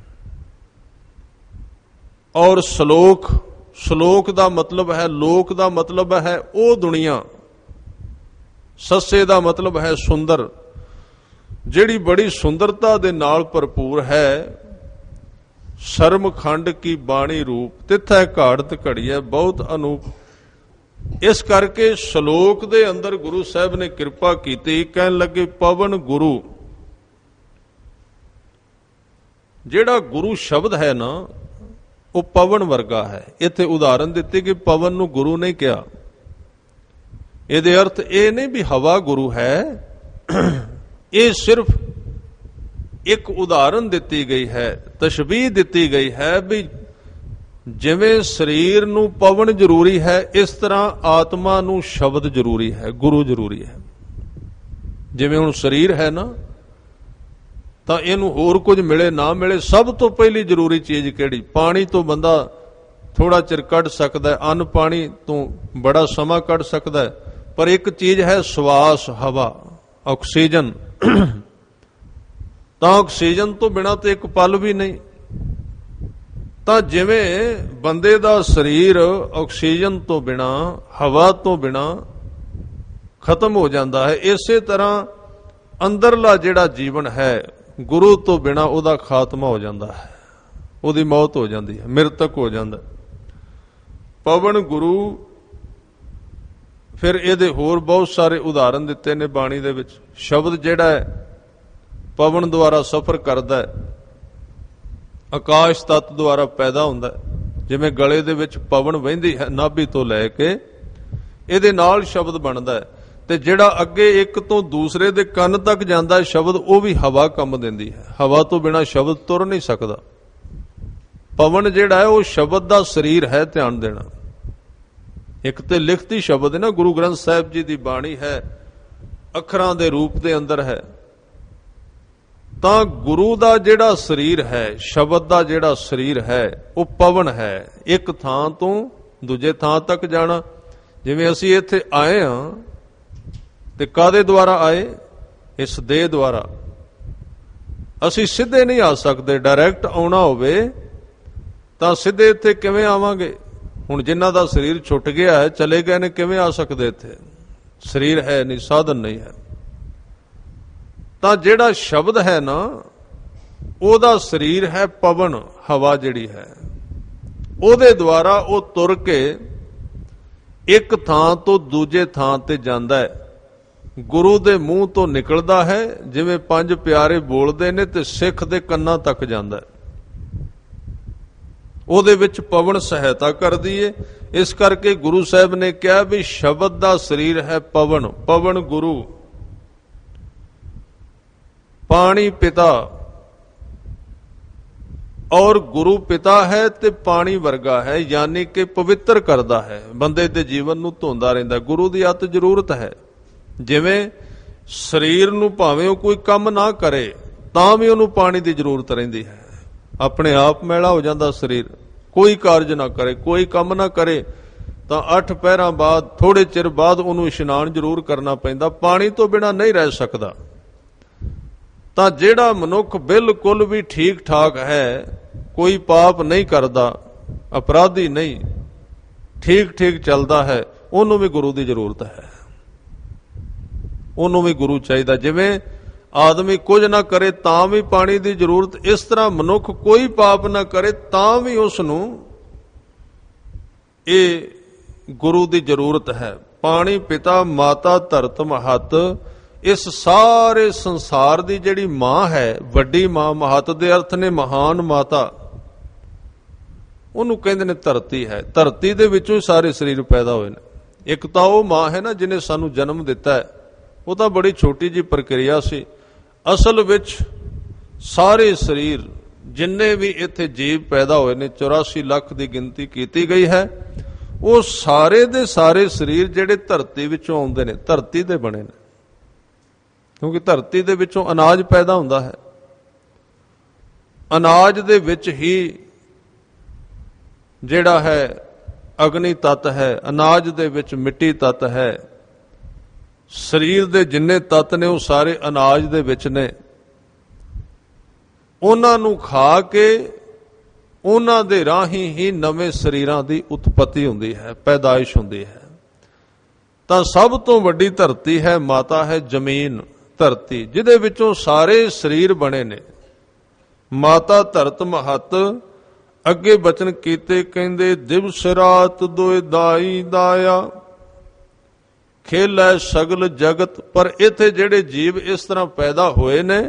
ਔਰ ਸ਼ਲੋਕ ਦਾ ਮਤਲਬ ਹੈ, ਲੋਕ ਦਾ ਮਤਲਬ ਹੈ ਉਹ ਦੁਨੀਆ। ਸੱਸੇ ਦਾ ਮਤਲਬ ਹੈ ਸੁੰਦਰ, ਜਿਹੜੀ ਬੜੀ ਸੁੰਦਰਤਾ ਦੇ ਨਾਲ ਭਰਪੂਰ ਹੈ। ਸ਼ਰਮ ਖੰਡ ਕੀ ਬਾਣੀ ਰੂਪ, ਤਿੱਥੈ ਘਾੜਤ ਘੜੀਐ ਬਹੁਤ ਅਨੂਪ। ਇਸ ਕਰਕੇ ਸ਼ਲੋਕ ਦੇ ਅੰਦਰ ਗੁਰੂ ਸਾਹਿਬ ਨੇ ਕਿਰਪਾ ਕੀਤੀ। ਕਹਿਣ ਲੱਗੇ ਪਵਨ ਗੁਰੂ। ਜਿਹੜਾ ਗੁਰੂ ਸ਼ਬਦ ਹੈ ਨਾ, ਉਹ ਪਵਨ ਵਰਗਾ ਹੈ। ਇੱਥੇ ਉਦਾਹਰਨ ਦਿੱਤੀ ਕਿ ਪਵਨ ਨੂੰ ਗੁਰੂ ਨਹੀਂ ਕਿਹਾ। ਇਹਦੇ ਅਰਥ ਇਹ ਨਹੀਂ ਵੀ ਹਵਾ ਗੁਰੂ ਹੈ। ਇਹ ਸਿਰਫ ਇੱਕ ਉਦਾਹਰਨ ਦਿੱਤੀ ਗਈ ਹੈ, ਤਸ਼ਬੀਹ ਦਿੱਤੀ ਗਈ ਹੈ ਵੀ ਜਿਵੇਂ ਸਰੀਰ ਨੂੰ ਪਵਨ ਜ਼ਰੂਰੀ ਹੈ, ਇਸ ਤਰ੍ਹਾਂ ਆਤਮਾ ਨੂੰ ਸ਼ਬਦ ਜ਼ਰੂਰੀ ਹੈ, ਗੁਰੂ ਜ਼ਰੂਰੀ ਹੈ। ਜਿਵੇਂ ਹੁਣ ਸਰੀਰ ਹੈ ਨਾ, ਤਾਂ ਇਹਨੂੰ ਹੋਰ ਕੁਝ ਮਿਲੇ ਨਾ ਮਿਲੇ, ਸਭ ਤੋਂ ਪਹਿਲੀ ਜ਼ਰੂਰੀ ਚੀਜ਼ ਕਿਹੜੀ? ਪਾਣੀ ਤੋਂ ਬੰਦਾ ਥੋੜਾ ਚਿਰ ਕੱਢ ਸਕਦਾ, ਅੰਨ ਪਾਣੀ ਤੋਂ ਬੜਾ ਸਮਾਂ ਕੱਢ ਸਕਦਾ, ਪਰ ਇੱਕ ਚੀਜ਼ ਹੈ ਸਵਾਸ, ਹਵਾ, ਆਕਸੀਜਨ। ਤਾਂ ਆਕਸੀਜਨ ਤੋਂ ਬਿਨਾਂ ਤਾਂ ਇੱਕ ਪਲ ਵੀ ਨਹੀਂ। ਤਾਂ ਜਿਵੇਂ ਬੰਦੇ ਦਾ ਸਰੀਰ ਆਕਸੀਜਨ ਤੋਂ ਬਿਨਾਂ, ਹਵਾ ਤੋਂ ਬਿਨਾਂ ਖਤਮ ਹੋ ਜਾਂਦਾ ਹੈ, ਇਸੇ ਤਰ੍ਹਾਂ ਅੰਦਰਲਾ ਜਿਹੜਾ ਜੀਵਨ ਹੈ ਗੁਰੂ ਤੋਂ ਬਿਨਾਂ ਉਹਦਾ ਖਾਤਮਾ ਹੋ ਜਾਂਦਾ ਹੈ, ਉਹਦੀ ਮੌਤ ਹੋ ਜਾਂਦੀ ਹੈ, ਮ੍ਰਿਤਕ ਹੋ ਜਾਂਦਾ। ਪਵਨ ਗੁਰੂ। ਫਿਰ ਇਹਦੇ ਹੋਰ ਬਹੁਤ ਸਾਰੇ ਉਦਾਹਰਨ ਦਿੱਤੇ ਨੇ ਬਾਣੀ ਦੇ ਵਿੱਚ। ਸ਼ਬਦ ਜਿਹੜਾ ਹੈ ਪਵਨ ਦੁਆਰਾ ਸਫ਼ਰ ਕਰਦਾ ਹੈ, ਆਕਾਸ਼ ਤੱਤ ਦੁਆਰਾ ਪੈਦਾ ਹੁੰਦਾ ਹੈ। ਜਿਵੇਂ ਗਲੇ ਦੇ ਵਿੱਚ ਪਵਨ ਵਹਿੰਦੀ ਹੈ ਨਾਭੀ ਤੋਂ ਲੈ ਕੇ, ਇਹਦੇ ਨਾਲ ਸ਼ਬਦ ਬਣਦਾ ਹੈ। ਤੇ ਜਿਹੜਾ ਅੱਗੇ ਇੱਕ ਤੋਂ ਦੂਸਰੇ ਦੇ ਕੰਨ ਤੱਕ ਜਾਂਦਾ ਹੈ ਸ਼ਬਦ, ਉਹ ਵੀ ਹਵਾ ਕੰਮ ਦਿੰਦੀ ਹੈ। ਹਵਾ ਤੋਂ ਬਿਨਾਂ ਸ਼ਬਦ ਤੁਰ ਨਹੀਂ ਸਕਦਾ। ਪਵਨ ਜਿਹੜਾ ਹੈ ਉਹ ਸ਼ਬਦ ਦਾ ਸਰੀਰ ਹੈ, ਧਿਆਨ ਦੇਣਾ। ਇੱਕ ਤੇ ਲਿਖਤੀ ਸ਼ਬਦ ਹੈ ਨਾ, ਗੁਰੂ ਗ੍ਰੰਥ ਸਾਹਿਬ ਜੀ ਦੀ ਬਾਣੀ ਹੈ, ਅੱਖਰਾਂ ਦੇ ਰੂਪ ਦੇ ਅੰਦਰ ਹੈ। ਤਾਂ ਗੁਰੂ ਦਾ ਜਿਹੜਾ ਸਰੀਰ ਹੈ, ਸ਼ਬਦ ਦਾ ਜਿਹੜਾ ਸਰੀਰ ਹੈ, ਉਹ ਪਵਨ ਹੈ। ਇੱਕ ਥਾਂ ਤੋਂ ਦੂਜੇ ਥਾਂ ਤੱਕ ਜਾਣਾ। ਜਿਵੇਂ ਅਸੀਂ ਇੱਥੇ ਆਏ ਹਾਂ ਤੇ ਕਾਦੇ ਦੁਆਰਾ ਆਏ? ਇਸ ਦੇਹ ਦੁਆਰਾ। ਅਸੀਂ ਸਿੱਧੇ ਨਹੀਂ ਆ ਸਕਦੇ। ਡਾਇਰੈਕਟ ਆਉਣਾ ਹੋਵੇ ਤਾਂ ਸਿੱਧੇ ਇੱਥੇ ਕਿਵੇਂ ਆਵਾਂਗੇ? ਹੁਣ ਜਿਨ੍ਹਾਂ ਦਾ ਸਰੀਰ ਛੁੱਟ ਗਿਆ ਹੈ, ਚਲੇ ਗਏ ਨੇ, ਕਿਵੇਂ ਆ ਸਕਦੇ ਇੱਥੇ? ਸਰੀਰ ਹੈ ਨਹੀਂ, ਸਾਧਨ ਨਹੀਂ ਹੈ। ਤਾਂ ਜਿਹੜਾ ਸ਼ਬਦ ਹੈ ਨਾ, ਉਹਦਾ ਸਰੀਰ ਹੈ ਪਵਨ, ਹਵਾ ਜਿਹੜੀ ਹੈ, ਉਹਦੇ ਦੁਆਰਾ ਉਹ ਤੁਰ ਕੇ ਇੱਕ ਥਾਂ ਤੋਂ ਦੂਜੇ ਥਾਂ ਤੇ ਜਾਂਦਾ ਹੈ। ਗੁਰੂ ਦੇ ਮੂੰਹ ਤੋਂ ਨਿਕਲਦਾ ਹੈ, ਜਿਵੇਂ 5 ਪਿਆਰੇ ਬੋਲਦੇ ਨੇ, ਤੇ ਸਿੱਖ ਦੇ ਕੰਨਾਂ ਤੱਕ ਜਾਂਦਾ ਹੈ। ਉਹਦੇ ਵਿੱਚ ਪਵਨ ਸਹਾਇਤਾ ਕਰਦੀ ਏ। ਇਸ ਕਰਕੇ ਗੁਰੂ ਸਾਹਿਬ ਨੇ ਕਿਹਾ ਵੀ ਸ਼ਬਦ ਦਾ ਸਰੀਰ ਹੈ ਪਵਨ। ਪਵਨ ਗੁਰੂ। ਪਾਣੀ ਪਿਤਾ, ਔਰ ਗੁਰੂ ਪਿਤਾ ਹੈ ਤੇ ਪਾਣੀ ਵਰਗਾ ਹੈ, ਯਾਨੀ ਕਿ ਪਵਿੱਤਰ ਕਰਦਾ ਹੈ, ਬੰਦੇ ਦੇ ਜੀਵਨ ਨੂੰ ਧੋਂਦਾ ਰਹਿੰਦਾ। ਗੁਰੂ ਦੀ ਅਤ ਜ਼ਰੂਰਤ ਹੈ। ਜਿਵੇਂ ਸਰੀਰ ਨੂੰ ਭਾਵੇਂ ਉਹ ਕੋਈ ਕੰਮ ਨਾ ਕਰੇ ਤਾਂ ਵੀ ਉਹਨੂੰ ਪਾਣੀ ਦੀ ਜ਼ਰੂਰਤ ਰਹਿੰਦੀ ਹੈ। ਆਪਣੇ ਆਪ ਮੈਲਾ ਹੋ ਜਾਂਦਾ ਸਰੀਰ, ਕੋਈ ਕਾਰਜ ਨਾ ਕਰੇ, ਕੋਈ ਕੰਮ ਨਾ ਕਰੇ, ਤਾਂ 8 ਪਹਿਰਾਂ ਬਾਅਦ, ਥੋੜੇ ਚਿਰ ਬਾਅਦ ਉਹਨੂੰ ਇਸ਼ਨਾਨ ਜ਼ਰੂਰ ਕਰਨਾ ਪੈਂਦਾ। ਪਾਣੀ ਤੋਂ ਬਿਨਾਂ ਨਹੀਂ ਰਹਿ ਸਕਦਾ। ਤਾਂ ਜਿਹੜਾ ਮਨੁੱਖ ਬਿਲਕੁਲ ਵੀ ਠੀਕ ਠਾਕ ਹੈ, ਕੋਈ ਪਾਪ ਨਹੀਂ ਕਰਦਾ, ਅਪਰਾਧੀ ਨਹੀਂ, ਠੀਕ ਠੀਕ ਚੱਲਦਾ ਹੈ, ਉਹਨੂੰ ਵੀ ਗੁਰੂ ਦੀ ਜ਼ਰੂਰਤ ਹੈ। ਉਹਨੂੰ ਵੀ ਗੁਰੂ ਚਾਹੀਦਾ। ਜਿਵੇਂ ਆਦਮੀ ਕੁਝ ਨਾ ਕਰੇ ਤਾਂ ਵੀ ਪਾਣੀ ਦੀ ਜ਼ਰੂਰਤ, ਇਸ ਤਰ੍ਹਾਂ ਮਨੁੱਖ ਕੋਈ ਪਾਪ ਨਾ ਕਰੇ ਤਾਂ ਵੀ ਉਸ ਨੂੰ ਇਹ ਗੁਰੂ ਦੀ ਜ਼ਰੂਰਤ ਹੈ। ਪਾਣੀ ਪਿਤਾ ਮਾਤਾ ਧਰਤ ਮਹੱਤ, ਇਸ ਸਾਰੇ ਸੰਸਾਰ ਦੀ ਜਿਹੜੀ ਮਾਂ ਹੈ, ਵੱਡੀ ਮਾਂ, ਮਹੱਤ ਦੇ ਅਰਥ ਨੇ ਮਹਾਨ ਮਾਤਾ, ਉਹਨੂੰ ਕਹਿੰਦੇ ਨੇ ਧਰਤੀ ਹੈ। ਧਰਤੀ ਦੇ ਵਿੱਚੋਂ ਹੀ ਸਾਰੇ ਸਰੀਰ ਪੈਦਾ ਹੋਏ ਨੇ। ਇੱਕ ਤਾਂ ਉਹ ਮਾਂ ਹੈ ਨਾ ਜਿਹਨੇ ਸਾਨੂੰ ਜਨਮ ਦਿੱਤਾ ਹੈ, ਉਹ ਤਾਂ ਬੜੀ ਛੋਟੀ ਜਿਹੀ ਪ੍ਰਕਿਰਿਆ ਸੀ। ਅਸਲ ਵਿੱਚ ਸਾਰੇ ਸਰੀਰ ਜਿੰਨੇ ਵੀ ਇੱਥੇ ਜੀਵ ਪੈਦਾ ਹੋਏ ਨੇ, 84 ਲੱਖ ਦੀ ਗਿਣਤੀ ਕੀਤੀ ਗਈ ਹੈ, ਉਹ ਸਾਰੇ ਦੇ ਸਾਰੇ ਸਰੀਰ ਜਿਹੜੇ ਧਰਤੀ ਵਿੱਚੋਂ ਆਉਂਦੇ ਨੇ, ਧਰਤੀ ਦੇ ਬਣੇ ਨੇ। ਕਿਉਂਕਿ ਧਰਤੀ ਦੇ ਵਿੱਚੋਂ ਅਨਾਜ ਪੈਦਾ ਹੁੰਦਾ ਹੈ, ਅਨਾਜ ਦੇ ਵਿੱਚ ਹੀ ਜਿਹੜਾ ਹੈ ਅਗਨੀ ਤੱਤ ਹੈ, ਅਨਾਜ ਦੇ ਵਿੱਚ ਮਿੱਟੀ ਤੱਤ ਹੈ। ਸਰੀਰ ਦੇ ਜਿੰਨੇ ਤੱਤ ਨੇ ਉਹ ਸਾਰੇ ਅਨਾਜ ਦੇ ਵਿੱਚ ਨੇ। ਉਹਨਾਂ ਨੂੰ ਖਾ ਕੇ ਉਹਨਾਂ ਦੇ ਰਾਹੀਂ ਹੀ ਨਵੇਂ ਸਰੀਰਾਂ ਦੀ ਉਤਪਤੀ ਹੁੰਦੀ ਹੈ, ਪੈਦਾਇਸ਼ ਹੁੰਦੀ ਹੈ। ਤਾਂ ਸਭ ਤੋਂ ਵੱਡੀ ਧਰਤੀ ਹੈ, ਮਾਤਾ ਹੈ ਜ਼ਮੀਨ, ਧਰਤੀ, ਜਿਹਦੇ ਵਿੱਚੋਂ ਸਾਰੇ ਸਰੀਰ ਬਣੇ ਨੇ। ਮਾਤਾ ਧਰਤ ਮਹੱਤ, ਅੱਗੇ ਬਚਨ ਕੀਤੇ, ਕਹਿੰਦੇ ਦਿਵਸ ਰਾਤ ਦੋਇ ਦਾਈ ਦਾਇਆ, ਖੇਲੈ ਸਗਲ ਜਗਤ। ਪਰ ਇੱਥੇ ਜਿਹੜੇ ਜੀਵ ਇਸ ਤਰ੍ਹਾਂ ਪੈਦਾ ਹੋਏ ਨੇ,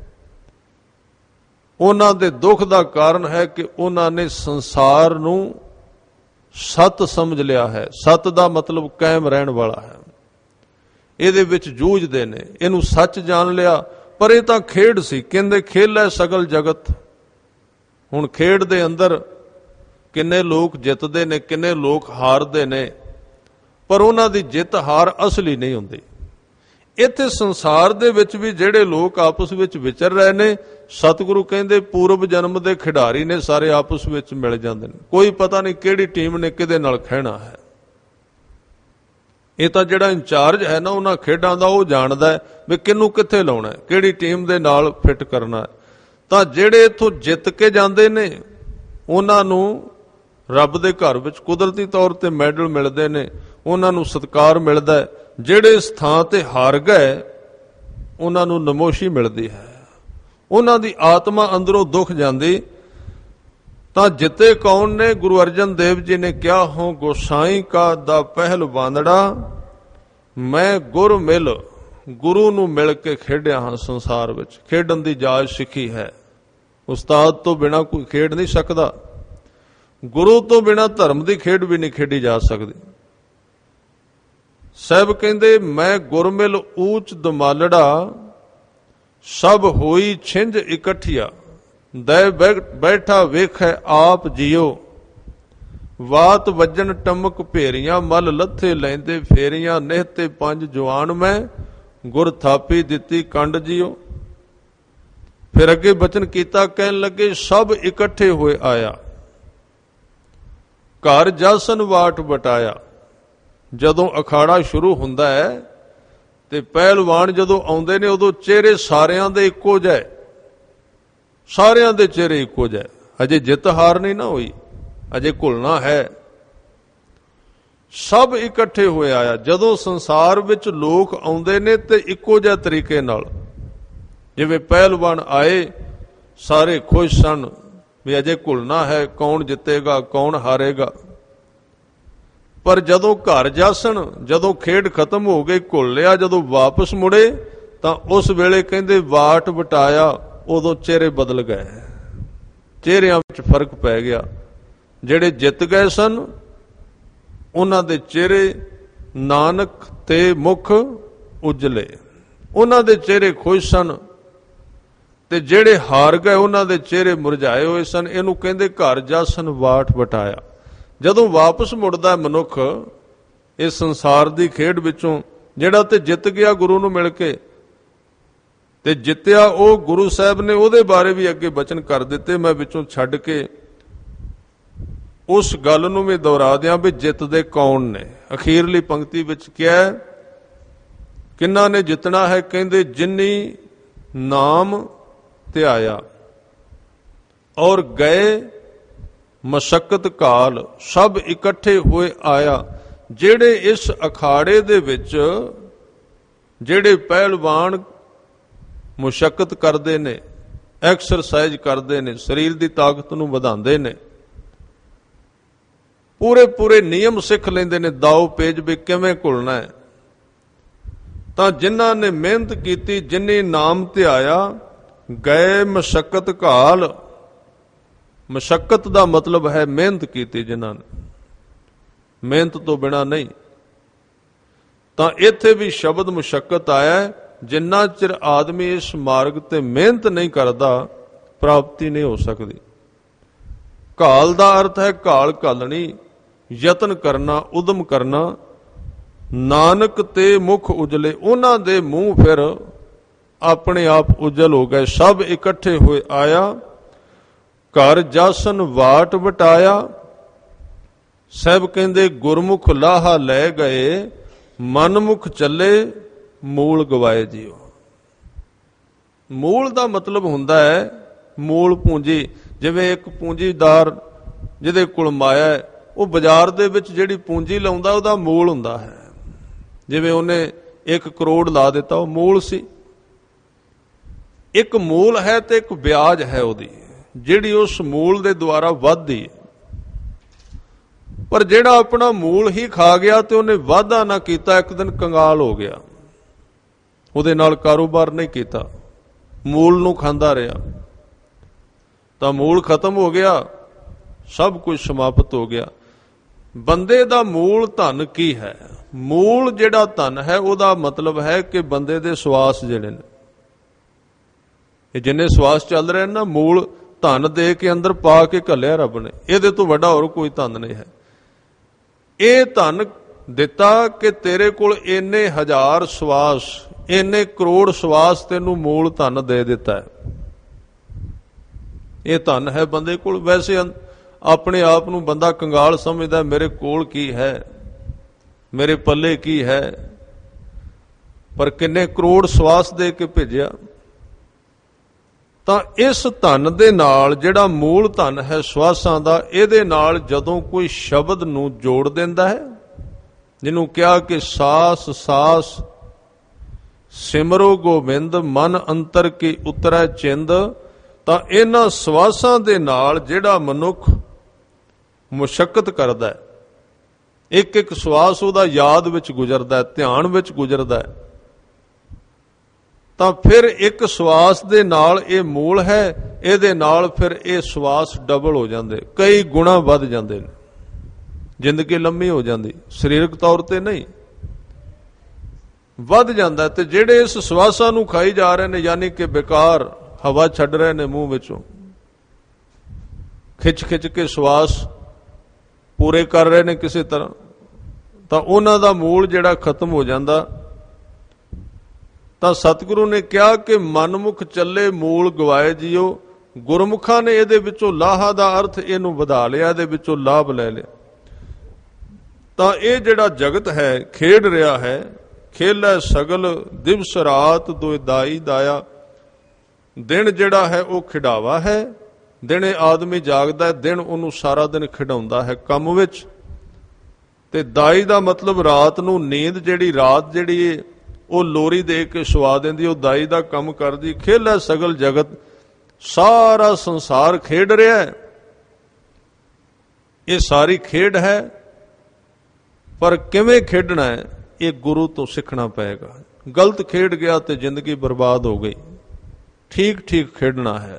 ਉਹਨਾਂ ਦੇ ਦੁੱਖ ਦਾ ਕਾਰਨ ਹੈ ਕਿ ਉਹਨਾਂ ਨੇ ਸੰਸਾਰ ਨੂੰ ਸਤ ਸਮਝ ਲਿਆ ਹੈ। ਸਤ ਦਾ ਮਤਲਬ ਕਾਇਮ ਰਹਿਣ ਵਾਲਾ ਹੈ। ਇਹਦੇ ਵਿੱਚ ਜੂਝਦੇ ਨੇ, ਇਹਨੂੰ ਸੱਚ ਜਾਣ ਲਿਆ, ਪਰ ਇਹ ਤਾਂ ਖੇਡ ਸੀ। ਕਹਿੰਦੇ ਖੇਲੈ ਸਗਲ ਜਗਤ। ਹੁਣ ਖੇਡ ਦੇ ਅੰਦਰ ਕਿੰਨੇ ਲੋਕ ਜਿੱਤਦੇ ਨੇ, ਕਿੰਨੇ ਲੋਕ ਹਾਰਦੇ ਨੇ, ਪਰ ਉਹਨਾਂ ਦੀ ਜਿੱਤ ਹਾਰ ਅਸਲੀ ਨਹੀਂ ਹੁੰਦੀ। ਇੱਥੇ ਸੰਸਾਰ ਦੇ ਵਿੱਚ ਵੀ ਜਿਹੜੇ ਲੋਕ ਆਪਸ ਵਿੱਚ ਵਿਚਰ ਰਹੇ ਨੇ, ਸਤਿਗੁਰੂ ਕਹਿੰਦੇ ਪੂਰਬ ਜਨਮ ਦੇ ਖਿਡਾਰੀ ਨੇ, ਸਾਰੇ ਆਪਸ ਵਿੱਚ ਮਿਲ ਜਾਂਦੇ ਨੇ। ਕੋਈ ਪਤਾ ਨਹੀਂ ਕਿਹੜੀ ਟੀਮ ਨੇ ਕਿਹਦੇ ਨਾਲ ਖਹਿਣਾ ਹੈ। ਇਹ ਤਾਂ ਜਿਹੜਾ ਇੰਚਾਰਜ ਹੈ ਨਾ ਉਹਨਾਂ ਖੇਡਾਂ ਦਾ, ਉਹ ਜਾਣਦਾ ਹੈ ਵੀ ਕਿਹਨੂੰ ਕਿੱਥੇ ਲਾਉਣਾ ਹੈ, ਕਿਹੜੀ ਟੀਮ ਦੇ ਨਾਲ ਫਿੱਟ ਕਰਨਾ ਹੈ। ਤਾਂ ਜਿਹੜੇ ਇੱਥੋਂ ਜਿੱਤ ਕੇ ਜਾਂਦੇ ਨੇ, ਉਹਨਾਂ ਨੂੰ ਰੱਬ ਦੇ ਘਰ ਵਿੱਚ ਕੁਦਰਤੀ ਤੌਰ ਤੇ ਮੈਡਲ ਮਿਲਦੇ ਨੇ, ਉਹਨਾਂ ਨੂੰ ਸਤਿਕਾਰ ਮਿਲਦਾ ਹੈ। ਜਿਹੜੇ ਇਸ ਥਾਂ ਤੇ ਹਾਰ ਗਏ, ਉਹਨਾਂ ਨੂੰ ਨਮੋਸ਼ੀ ਮਿਲਦੀ ਹੈ, ਉਹਨਾਂ ਦੀ ਆਤਮਾ ਅੰਦਰੋਂ ਦੁੱਖ ਜਾਂਦੀ। ਤਾਂ ਜਿੱਤੇ ਕੌਣ ਨੇ? ਗੁਰੂ ਅਰਜਨ ਦੇਵ ਜੀ ਨੇ ਕਿਹਾ, ਹੋ ਗੋਸਾਈ ਕਾ ਦਾ ਪਹਿਲ ਬਾਂਦੜਾ, ਮੈਂ ਗੁਰ ਮਿਲ, ਗੁਰੂ ਨੂੰ ਮਿਲ ਕੇ ਖੇਡਿਆ ਹਾਂ ਸੰਸਾਰ ਵਿੱਚ। ਖੇਡਣ ਦੀ ਜਾਚ ਸਿੱਖੀ ਹੈ। ਉਸਤਾਦ ਤੋਂ ਬਿਨਾਂ ਕੋਈ ਖੇਡ ਨਹੀਂ ਸਕਦਾ। ਗੁਰੂ ਤੋਂ ਬਿਨਾਂ ਧਰਮ ਦੀ ਖੇਡ ਵੀ ਨਹੀਂ ਖੇਡੀ ਜਾ ਸਕਦੀ। ਸਾਹਿਬ ਕਹਿੰਦੇ, ਮੈਂ ਗੁਰਮਿਲ ਊਚ ਦਮਾਲੜਾ, ਸਭ ਹੋਈ ਛਿੰਝ ਇਕੱਠੀਆ, ਦੈ ਬੈਠਾ ਵੇਖੈ ਆਪ ਜਿਉ, ਵਾਤ ਵੱਜਣ ਟਮਕ ਭੇਰੀਆਂ, ਮਲ ਲੱਥੇ ਲੈਂਦੇ ਫੇਰੀਆਂ, ਨਿਹਤੇ ਪੰਜ ਜਵਾਨ ਮੈਂ, ਗੁਰ ਥਾਪੀ ਦਿੱਤੀ ਕੰਡ ਜਿਉ। ਫਿਰ ਅੱਗੇ ਬਚਨ ਕੀਤਾ, ਕਹਿਣ ਲੱਗੇ ਸਭ ਇਕੱਠੇ ਹੋਏ ਆਇਆ, ਘਰ ਜਾਸਨ ਵਾਟ ਵਟਾਇਆ। ਜਦੋਂ ਅਖਾੜਾ ਸ਼ੁਰੂ ਹੁੰਦਾ ਹੈ ਤੇ ਪਹਿਲਵਾਨ ਜਦੋਂ ਆਉਂਦੇ ਨੇ, ਉਦੋਂ ਚਿਹਰੇ ਸਾਰਿਆਂ ਦੇ ਇੱਕੋ ਜਿਹੇ, ਸਾਰਿਆਂ ਦੇ ਚਿਹਰੇ ਇੱਕੋ ਜਿਹੇ। ਅਜੇ ਜਿੱਤ ਹਾਰ ਨਹੀਂ ਨਾ ਹੋਈ, ਅਜੇ ਘੁਲਣਾ ਹੈ। ਸਭ ਇਕੱਠੇ ਹੋਏ ਆਇਆ। ਜਦੋਂ ਸੰਸਾਰ ਵਿੱਚ ਲੋਕ ਆਉਂਦੇ ਨੇ ਤੇ ਇੱਕੋ ਜਿਹੇ ਤਰੀਕੇ ਨਾਲ, ਜਿਵੇਂ ਪਹਿਲਵਾਨ ਆਏ, ਸਾਰੇ ਖੁਸ਼ ਸਨ ਵੀ ਅਜੇ ਘੁਲਣਾ ਹੈ, ਕੌਣ ਜਿੱਤੇਗਾ ਕੌਣ ਹਾਰੇਗਾ। ਪਰ ਜਦੋਂ ਘਰ ਜਾਸਣ, ਜਦੋਂ ਖੇਡ ਖਤਮ ਹੋ ਗਈ, ਘੁਲ ਲਿਆ, ਜਦੋਂ ਵਾਪਸ ਮੁੜੇ ਤਾਂ ਉਸ ਵੇਲੇ ਕਹਿੰਦੇ ਵਾਟ ਵਟਾਇਆ, ਉਦੋਂ ਚਿਹਰੇ ਬਦਲ ਗਏ, ਚਿਹਰਿਆਂ ਵਿੱਚ ਫਰਕ ਪੈ ਗਿਆ। ਜਿਹੜੇ ਜਿੱਤ ਗਏ ਸਨ ਉਹਨਾਂ ਦੇ ਚਿਹਰੇ ਨਾਨਕ ਤੇ ਮੁਖ ਉਜਲੇ, ਉਹਨਾਂ ਦੇ ਚਿਹਰੇ ਖੁਸ਼ ਸਨ, ਤੇ ਜਿਹੜੇ ਹਾਰ ਗਏ ਉਹਨਾਂ ਦੇ ਚਿਹਰੇ ਮੁਰਝਾਏ ਹੋਏ ਸਨ। ਇਹਨੂੰ ਕਹਿੰਦੇ ਘਰ ਜਾਸਨ ਵਾਟ ਵਟਾਇਆ। ਜਦੋਂ ਵਾਪਸ ਮੁੜਦਾ ਮਨੁੱਖ ਇਸ ਸੰਸਾਰ ਦੀ ਖੇਡ ਵਿੱਚੋਂ, ਜਿਹੜਾ ਤੇ ਜਿੱਤ ਗਿਆ ਗੁਰੂ ਨੂੰ ਮਿਲ ਕੇ, ਤੇ ਜਿੱਤਿਆ ਉਹ ਗੁਰੂ ਸਾਹਿਬ ਨੇ ਉਹਦੇ ਬਾਰੇ ਵੀ ਅੱਗੇ ਬਚਨ ਕਰ ਦਿੱਤੇ। ਮੈਂ ਵਿੱਚੋਂ ਛੱਡ ਕੇ ਉਸ ਗੱਲ ਨੂੰ ਵੀ ਦੁਹਰਾ ਦਿਆਂ ਵੀ ਜਿੱਤਦੇ ਕੌਣ ਨੇ। ਅਖੀਰਲੀ ਪੰਕਤੀ ਵਿੱਚ ਕਿਹਾ ਕਿਹਨਾਂ ਨੇ ਜਿੱਤਣਾ ਹੈ? ਕਹਿੰਦੇ ਜਿਨੀ ਨਾਮ ਧਿਆਇਆ ਔਰ ਗਏ ਮਸ਼ੱਕਤ ਕਾਲ, ਸਭ ਇਕੱਠੇ ਹੋਏ ਆਇਆ। ਜਿਹੜੇ ਇਸ ਅਖਾੜੇ ਦੇ ਵਿੱਚ ਜਿਹੜੇ ਪਹਿਲਵਾਨ ਮੁਸ਼ੱਕਤ ਕਰਦੇ ਨੇ, ਐਕਸਰਸਾਈਜ਼ ਕਰਦੇ ਨੇ, ਸਰੀਰ ਦੀ ਤਾਕਤ ਨੂੰ ਵਧਾਉਂਦੇ ਨੇ, ਪੂਰੇ ਨਿਯਮ ਸਿੱਖ ਲੈਂਦੇ ਨੇ, ਦਾਓ ਪੇਜ ਵੀ ਕਿਵੇਂ ਘੁਲਣਾ ਹੈ। ਤਾਂ ਜਿਨ੍ਹਾਂ ਨੇ ਮਿਹਨਤ ਕੀਤੀ, ਜਿਨੇ ਨਾਮ ਧਿਆਇਆ, ਗਏ ਮਸ਼ੱਕਤ ਘਾਲ। ਮਸ਼ੱਕਤ ਦਾ ਮਤਲਬ ਹੈ ਮਿਹਨਤ ਕੀਤੀ ਜਿਨ੍ਹਾਂ ਨੇ, ਮਿਹਨਤ ਤੋਂ ਬਿਨਾਂ ਨਹੀਂ। ਤਾਂ ਇੱਥੇ ਵੀ ਸ਼ਬਦ ਮੁਸ਼ੱਕਤ ਆਇਆ। ਜਿੰਨਾ ਚਿਰ ਆਦਮੀ ਇਸ ਮਾਰਗ ਤੇ ਮਿਹਨਤ ਨਹੀਂ ਕਰਦਾ, ਪ੍ਰਾਪਤੀ ਨਹੀਂ ਹੋ ਸਕਦੀ। ਘਾਲ ਦਾ ਅਰਥ ਹੈ ਘਾਲ ਘਾਲਣੀ, ਯਤਨ ਕਰਨਾ, ਉਦਮ ਕਰਨਾ। ਨਾਨਕ ਤੇ ਮੁਖ ਉਜਲੇ, ਉਹਨਾਂ ਦੇ ਮੂੰਹ ਫਿਰ ਆਪਣੇ ਆਪ ਉਜਲ ਹੋ ਗਏ। ਸਭ ਇਕੱਠੇ ਹੋਏ ਆਇਆ, ਘਰ ਜਾਸਨ ਵਾਟ ਵਟਾਇਆ। ਸਭ ਕਹਿੰਦੇ ਗੁਰਮੁਖ ਲਾਹਾ ਲੈ ਗਏ, ਮਨਮੁਖ ਚੱਲੇ ਮੂਲ ਗਵਾਏ ਜੀਓ। ਮੂਲ ਦਾ ਮਤਲਬ ਹੁੰਦਾ ਹੈ ਮੂਲ ਪੂੰਜੀ। ਜਿਵੇਂ ਇੱਕ ਪੂੰਜੀਦਾਰ ਜਿਹਦੇ ਕੋਲ ਮਾਇਆ ਹੈ, ਉਹ ਬਾਜ਼ਾਰ ਦੇ ਵਿੱਚ ਜਿਹੜੀ ਪੂੰਜੀ ਲਾਉਂਦਾ ਉਹਦਾ ਮੂਲ ਹੁੰਦਾ ਹੈ। ਜਿਵੇਂ ਉਹਨੇ 1 ਕਰੋੜ ਲਾ ਦਿੱਤਾ, ਉਹ ਮੂਲ ਸੀ। ਇੱਕ ਮੂਲ ਹੈ ਤੇ ਇੱਕ ਵਿਆਜ ਹੈ ਉਹਦੀ, ਜਿਹੜੀ ਉਸ ਮੂਲ ਦੇ ਦੁਆਰਾ ਵੱਧਦੀ ਹੈ। ਪਰ ਜਿਹੜਾ ਆਪਣਾ ਮੂਲ ਹੀ ਖਾ ਗਿਆ ਤੇ ਉਹਨੇ ਵਾਧਾ ਨਾ ਕੀਤਾ, ਇੱਕ ਦਿਨ ਕੰਗਾਲ ਹੋ ਗਿਆ, ਉਹਦੇ ਨਾਲ ਕਾਰੋਬਾਰ ਨਹੀਂ ਕੀਤਾ, ਮੂਲ ਨੂੰ ਖਾਂਦਾ ਰਿਹਾ, ਤਾਂ ਮੂਲ ਖਤਮ ਹੋ ਗਿਆ, ਸਭ ਕੁਝ ਸਮਾਪਤ ਹੋ ਗਿਆ। ਬੰਦੇ ਦਾ ਮੂਲ ਧਨ ਕੀ ਹੈ? ਮੂਲ ਜਿਹੜਾ ਧਨ ਹੈ ਉਹਦਾ ਮਤਲਬ ਹੈ ਕਿ ਬੰਦੇ ਦੇ ਸਵਾਸ ਜਿਹੜੇ ਨੇ, ਇਹ ਜਿੰਨੇ ਸਵਾਸ ਚੱਲ ਰਹੇ ਨਾ, ਮੂਲ ਧਨ ਦੇ ਕੇ ਅੰਦਰ ਪਾ ਕੇ ਘੱਲਿਆ ਰੱਬ ਨੇ। ਇਹਦੇ ਤੋਂ ਵੱਡਾ ਹੋਰ ਕੋਈ ਧਨ ਨਹੀਂ ਹੈ। ਇਹ ਧਨ ਦਿੱਤਾ ਕਿ ਤੇਰੇ ਕੋਲ ਇੰਨੇ ਹਜ਼ਾਰ ਸਵਾਸ, ਇੰਨੇ ਕਰੋੜ ਸਵਾਸ ਤੈਨੂੰ ਮੂਲ ਧਨ ਦੇ ਦਿੱਤਾ ਹੈ। ਇਹ ਧਨ ਹੈ ਬੰਦੇ ਕੋਲ। ਵੈਸੇ ਆਪਣੇ ਆਪ ਨੂੰ ਬੰਦਾ ਕੰਗਾਲ ਸਮਝਦਾ, ਮੇਰੇ ਕੋਲ ਕੀ ਹੈ, ਮੇਰੇ ਪੱਲੇ ਕੀ ਹੈ, ਪਰ ਕਿੰਨੇ ਕਰੋੜ ਸਵਾਸ ਦੇ ਕੇ ਭੇਜਿਆ। ਤਾਂ ਇਸ ਧਨ ਦੇ ਨਾਲ, ਜਿਹੜਾ ਮੂਲ ਧਨ ਹੈ ਸਵਾਸਾਂ ਦਾ, ਇਹਦੇ ਨਾਲ ਜਦੋਂ ਕੋਈ ਸ਼ਬਦ ਨੂੰ ਜੋੜ ਦਿੰਦਾ ਹੈ, ਜਿਹਨੂੰ ਕਿਹਾ ਕਿ ਸਾਸ ਸਾਸ ਸਿਮਰੋ ਗੋਬਿੰਦ, ਮਨ ਅੰਤਰ ਕੀ ਉਤਰੈ ਚਿੰਦ। ਤਾਂ ਇਹਨਾਂ ਸਵਾਸਾਂ ਦੇ ਨਾਲ ਜਿਹੜਾ ਮਨੁੱਖ ਮੁਸ਼ੱਕਤ ਕਰਦਾ ਹੈ, ਇੱਕ ਇੱਕ ਸਵਾਸ ਉਹਦਾ ਯਾਦ ਵਿੱਚ ਗੁਜ਼ਰਦਾ ਹੈ, ਧਿਆਨ ਵਿੱਚ ਗੁਜ਼ਰਦਾ ਹੈ, ਤਾਂ ਫਿਰ ਇੱਕ ਸਵਾਸ ਦੇ ਨਾਲ ਇਹ ਮੂਲ ਹੈ, ਇਹਦੇ ਨਾਲ ਫਿਰ ਇਹ ਸਵਾਸ ਡਬਲ ਹੋ ਜਾਂਦੇ, ਕਈ ਗੁਣਾ ਵੱਧ ਜਾਂਦੇ ਨੇ, ਜ਼ਿੰਦਗੀ ਲੰਮੀ ਹੋ ਜਾਂਦੀ, ਸਰੀਰਕ ਤੌਰ ਤੇ ਨਹੀਂ, ਵੱਧ ਜਾਂਦਾ। ਤੇ ਜਿਹੜੇ ਇਸ ਸਵਾਸਾਂ ਨੂੰ ਖਾਈ ਜਾ ਰਹੇ ਨੇ, ਯਾਨੀ ਕਿ ਬੇਕਾਰ ਹਵਾ ਛੱਡ ਰਹੇ ਨੇ ਮੂੰਹ ਵਿੱਚੋਂ, ਖਿੱਚ ਖਿੱਚ ਕੇ ਸਵਾਸ ਪੂਰੇ ਕਰ ਰਹੇ ਨੇ ਕਿਸੇ ਤਰ੍ਹਾਂ, ਤਾਂ ਉਹਨਾਂ ਦਾ ਮੂਲ ਜਿਹੜਾ ਖਤਮ ਹੋ ਜਾਂਦਾ। ਤਾਂ ਸਤਿਗੁਰੂ ਨੇ ਕਿਹਾ ਕਿ ਮਨਮੁਖ ਚੱਲੇ ਮੂਲ ਗਵਾਏ ਜੀਓ। ਗੁਰਮੁਖਾਂ ਨੇ ਇਹਦੇ ਵਿੱਚੋਂ ਲਾਹਾ ਦਾ ਅਰਥ ਇਹਨੂੰ ਵਧਾ ਲਿਆ, ਇਹਦੇ ਵਿੱਚੋਂ ਲਾਭ ਲੈ ਲਿਆ। ਤਾਂ ਇਹ ਜਿਹੜਾ ਜਗਤ ਹੈ ਖੇਡ ਰਿਹਾ ਹੈ, ਖੇਲੈ ਸਗਲ ਦਿਵਸ ਰਾਤ ਦੁਇ ਦਾਈ ਦਾਇਆ। ਦਿਨ ਜਿਹੜਾ ਹੈ ਉਹ ਖਿਡਾਵਾ ਹੈ, ਦਿਨੇ ਆਦਮੀ ਜਾਗਦਾ ਹੈ, ਦਿਨ ਉਹਨੂੰ ਸਾਰਾ ਦਿਨ ਖਿਡਾਉਂਦਾ ਹੈ ਕੰਮ ਵਿੱਚ। ਤੇ ਦਾਈ ਦਾ ਮਤਲਬ ਰਾਤ ਨੂੰ ਨੀਂਦ, ਜਿਹੜੀ ਰਾਤ ਜਿਹੜੀ ਉਹ ਲੋਰੀ ਦੇ ਕੇ ਸੁਆ ਦਿੰਦੀ, ਉਹ ਦਾਈ ਦਾ ਕੰਮ ਕਰਦੀ। ਖੇਲੈ ਸਗਲ ਜਗਤ, ਸਾਰਾ ਸੰਸਾਰ ਖੇਡ ਰਿਹਾ ਹੈ, ਇਹ ਸਾਰੀ ਖੇਡ ਹੈ। ਪਰ ਕਿਵੇਂ ਖੇਡਣਾ ਹੈ, ਇਹ ਗੁਰੂ ਤੋਂ ਸਿੱਖਣਾ ਪਏਗਾ। ਗਲਤ ਖੇਡ ਗਿਆ ਤੇ ਜ਼ਿੰਦਗੀ ਬਰਬਾਦ ਹੋ ਗਈ। ਠੀਕ ਠੀਕ ਖੇਡਣਾ ਹੈ।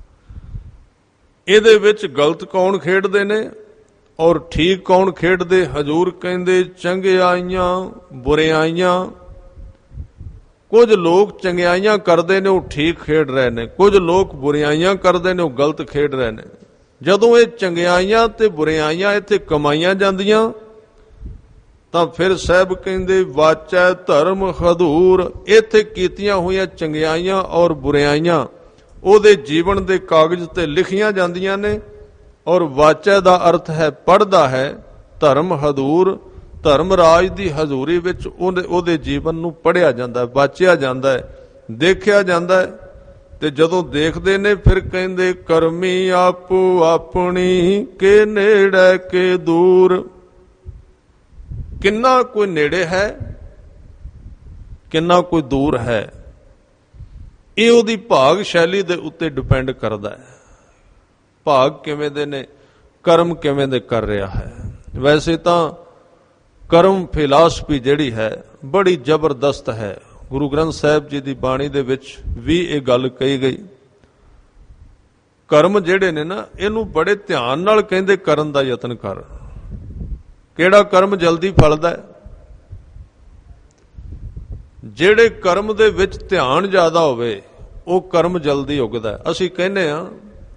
ਇਹਦੇ ਵਿੱਚ ਗਲਤ ਕੌਣ ਖੇਡਦੇ ਨੇ ਔਰ ਠੀਕ ਕੌਣ ਖੇਡਦੇ? ਹਜ਼ੂਰ ਕਹਿੰਦੇ ਚੰਗਿਆਈਆਂ ਬੁਰਿਆਈਆਂ। ਕੁਝ ਲੋਕ ਚੰਗਿਆਈਆਂ ਕਰਦੇ ਨੇ, ਉਹ ਠੀਕ ਖੇਡ ਰਹੇ ਨੇ, ਕੁਝ ਲੋਕ ਬੁਰਿਆਈਆਂ ਕਰਦੇ ਨੇ, ਉਹ ਗਲਤ ਖੇਡ ਰਹੇ ਨੇ। ਜਦੋਂ ਇਹ ਚੰਗਿਆਈਆਂ ਤੇ ਬੁਰਿਆਈਆਂ ਇੱਥੇ ਕਮਾਈਆਂ ਜਾਂਦੀਆਂ, ਤਾਂ ਫਿਰ ਸਾਹਿਬ ਕਹਿੰਦੇ ਵਾਚੈ ਧਰਮ ਹਦੂਰ। ਇੱਥੇ ਕੀਤੀਆਂ ਹੋਈਆਂ ਚੰਗਿਆਈਆਂ ਔਰ ਬੁਰਿਆਈਆਂ ਉਹਦੇ ਜੀਵਨ ਦੇ ਕਾਗਜ਼ ਤੇ ਲਿਖੀਆਂ ਜਾਂਦੀਆਂ ਨੇ। ਔਰ ਵਾਚੈ ਦਾ ਅਰਥ ਹੈ ਪੜ੍ਹਦਾ ਹੈ, ਧਰਮ ਹਦੂਰ, ਧਰਮ ਰਾਜ ਦੀ ਹਜ਼ੂਰੀ ਵਿੱਚ ਉਹਦੇ ਜੀਵਨ ਨੂੰ ਪੜ੍ਹਿਆ ਜਾਂਦਾ, ਵਾਚਿਆ ਜਾਂਦਾ ਹੈ, ਦੇਖਿਆ ਜਾਂਦਾ ਹੈ। ਤੇ ਜਦੋਂ ਦੇਖਦੇ ਨੇ ਫਿਰ ਕਹਿੰਦੇ ਕਰਮੀ ਆਪੋ ਆਪਣੀ ਕੇ ਨੇੜੇ ਕੇ ਦੂਰ। ਕਿੰਨਾ ਕੋਈ ਨੇੜੇ ਹੈ, ਕਿੰਨਾ ਕੋਈ ਦੂਰ ਹੈ, ਇਹ ਉਹਦੀ ਭਾਗ ਸ਼ੈਲੀ ਦੇ ਉੱਤੇ ਡਿਪੈਂਡ ਕਰਦਾ ਹੈ। ਭਾਗ ਕਿਵੇਂ ਦੇ ਨੇ, ਕਰਮ ਕਿਵੇਂ ਦੇ ਕਰ ਰਿਹਾ ਹੈ। ਵੈਸੇ ਤਾਂ ਕਰਮ ਫਿਲਾਸਫੀ ਜਿਹੜੀ ਹੈ ਬੜੀ ਜ਼ਬਰਦਸਤ ਹੈ, ਗੁਰੂ ਗ੍ਰੰਥ ਸਾਹਿਬ ਜੀ ਦੀ ਬਾਣੀ ਦੇ ਵਿੱਚ ਵੀ ਇਹ ਗੱਲ ਕਹੀ ਗਈ। ਕਰਮ ਜਿਹੜੇ ਨੇ ਨਾ, ਇਹਨੂੰ ਬੜੇ ਧਿਆਨ ਨਾਲ ਕਹਿੰਦੇ ਕਰਨ ਦਾ ਯਤਨ ਕਰ। ਕਿਹੜਾ ਕਰਮ ਜਲਦੀ ਫਲਦਾ ਹੈ? ਜਿਹੜੇ ਕਰਮ ਦੇ ਵਿੱਚ ਧਿਆਨ ਜ਼ਿਆਦਾ ਹੋਵੇ ਉਹ ਕਰਮ ਜਲਦੀ ਉਗਦਾ। ਅਸੀਂ ਕਹਿੰਦੇ ਆ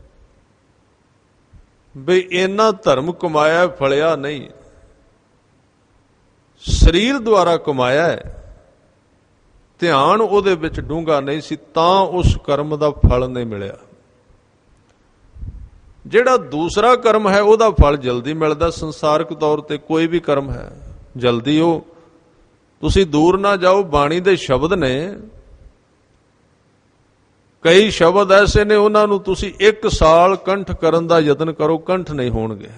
ਬਈ ਇਹਨਾਂ ਧਰਮ ਕਮਾਇਆ ਫਲਿਆ ਨਹੀਂ, ਸਰੀਰ ਦੁਆਰਾ ਕਮਾਇਆ ਹੈ, ਧਿਆਨ ਉਹਦੇ ਵਿੱਚ ਡੂੰਘਾ ਨਹੀਂ ਸੀ ਤਾਂ ਉਸ ਕਰਮ ਦਾ ਫਲ ਨਹੀਂ ਮਿਲਿਆ। ਜਿਹੜਾ ਦੂਸਰਾ ਕਰਮ ਹੈ ਉਹਦਾ ਫਲ ਜਲਦੀ ਮਿਲਦਾ। ਸੰਸਾਰਿਕ ਤੌਰ ਤੇ ਕੋਈ ਵੀ ਕਰਮ ਹੈ ਜਲਦੀ, ਉਹ ਤੁਸੀਂ ਦੂਰ ਨਾ ਜਾਓ, ਬਾਣੀ ਦੇ ਸ਼ਬਦ ਨੇ, ਕਈ ਸ਼ਬਦ ਐਸੇ ਨੇ ਉਹਨਾਂ ਨੂੰ ਤੁਸੀਂ 1 ਸਾਲ ਕੰਠ ਕਰਨ ਦਾ ਯਤਨ ਕਰੋ, ਕੰਠ ਨਹੀਂ ਹੋਣਗੇ।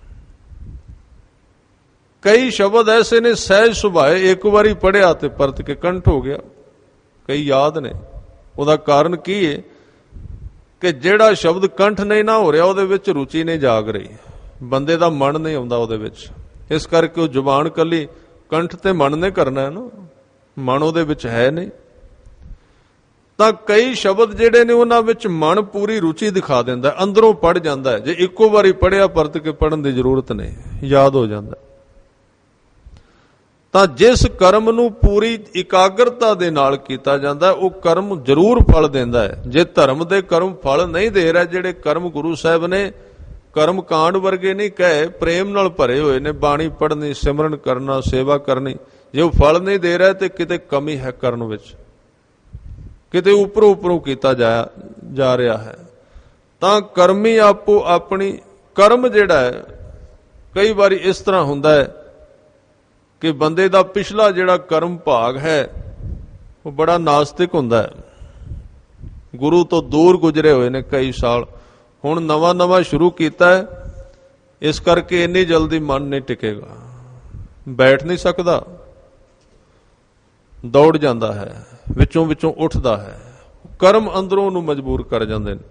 ਕਈ ਸ਼ਬਦ ਐਸੇ ਨੇ ਸਹਿਜ ਸੁਭਾਏ, ਇੱਕ ਵਾਰੀ ਪੜਿਆ ਤੇ ਪਰਤ ਕੇ ਕੰਠ ਹੋ ਗਿਆ। ਕਈ ਯਾਦ ਨੇ। ਉਹਦਾ ਕਾਰਨ ਕੀ ਹੈ ਕਿ ਜਿਹੜਾ ਸ਼ਬਦ ਕੰਠ ਨਹੀਂ ਨਾ ਹੋ ਰਿਹਾ ਉਹਦੇ ਵਿੱਚ ਰੁਚੀ ਨਹੀਂ ਜਾਗ ਰਹੀ, ਬੰਦੇ ਦਾ ਮਨ ਨਹੀਂ ਆਉਂਦਾ ਉਹਦੇ ਵਿੱਚ। ਇਸ ਕਰਕੇ ਉਹ ਜ਼ੁਬਾਨ ਕੱਲੀ ਕੰਠ ਤੇ ਮਨ ਨੇ ਕਰਨਾ ਹੈ ਨਾ, ਮਨ ਉਹਦੇ ਵਿੱਚ ਹੈ ਨਹੀਂ। ਤਾਂ ਕਈ ਸ਼ਬਦ ਜਿਹੜੇ ਨੇ ਉਹਨਾਂ ਵਿੱਚ ਮਨ ਪੂਰੀ ਰੁਚੀ ਦਿਖਾ ਦਿੰਦਾ, ਅੰਦਰੋਂ ਪੜ ਜਾਂਦਾ ਹੈ। ਜੇ ਇੱਕੋ ਵਾਰੀ ਪੜਿਆ ਪਰਤ ਕੇ ਪੜਨ ਦੀ ਜ਼ਰੂਰਤ ਨਹੀਂ, ਯਾਦ ਹੋ ਜਾਂਦਾ। ਤਾਂ ਜਿਸ ਕਰਮ ਨੂੰ ਪੂਰੀ ਇਕਾਗਰਤਾ ਦੇ ਨਾਲ ਕੀਤਾ ਜਾਂਦਾ ਉਹ ਕਰਮ ਜ਼ਰੂਰ ਫਲ ਦਿੰਦਾ ਹੈ। ਜੇ ਧਰਮ ਦੇ ਕਰਮ ਫਲ ਨਹੀਂ ਦੇ ਰਿਹਾ, ਜਿਹੜੇ ਕਰਮ ਗੁਰੂ ਸਾਹਿਬ ਨੇ ਕਰਮ ਕਾਂਡ ਵਰਗੇ ਨਹੀਂ ਕਹੇ, ਪ੍ਰੇਮ ਨਾਲ ਭਰੇ ਹੋਏ ਨੇ, ਬਾਣੀ ਪੜ੍ਹਨੀ, ਸਿਮਰਨ ਕਰਨਾ, ਸੇਵਾ ਕਰਨੀ, ਜੇ ਉਹ ਫਲ ਨਹੀਂ ਦੇ ਰਿਹਾ ਤੇ ਕਿਤੇ ਕਮੀ ਹੈ ਕਰਨ ਵਿੱਚ, ਕਿਤੇ ਉੱਪਰੋਂ ਕੀਤਾ ਜਾ ਰਿਹਾ ਹੈ। ਤਾਂ ਕਰਮੀ ਆਪੋ ਆਪਣੀ ਕਰਮ ਜਿਹੜਾ ਹੈ, ਕਈ ਵਾਰੀ ਇਸ ਤਰ੍ਹਾਂ ਹੁੰਦਾ ਹੈ ਕਿ ਬੰਦੇ ਦਾ ਪਿਛਲਾ ਜਿਹੜਾ ਕਰਮ ਭਾਗ ਹੈ ਉਹ ਬੜਾ ਨਾਸਤਿਕ ਹੁੰਦਾ ਹੈ, ਗੁਰੂ ਤੋਂ ਦੂਰ ਗੁਜ਼ਰੇ ਹੋਏ ਨੇ ਕਈ ਸਾਲ, ਹੁਣ ਨਵਾਂ ਸ਼ੁਰੂ ਕੀਤਾ ਹੈ, ਇਸ ਕਰਕੇ ਇੰਨੀ ਜਲਦੀ ਮਨ ਨਹੀਂ ਟਿਕੇਗਾ, ਬੈਠ ਨਹੀਂ ਸਕਦਾ, ਦੌੜ ਜਾਂਦਾ ਹੈ, ਵਿੱਚੋਂ ਉੱਠਦਾ ਹੈ। ਕਰਮ ਅੰਦਰੋਂ ਨੂੰ ਮਜਬੂਰ ਕਰ ਜਾਂਦੇ ਨੇ।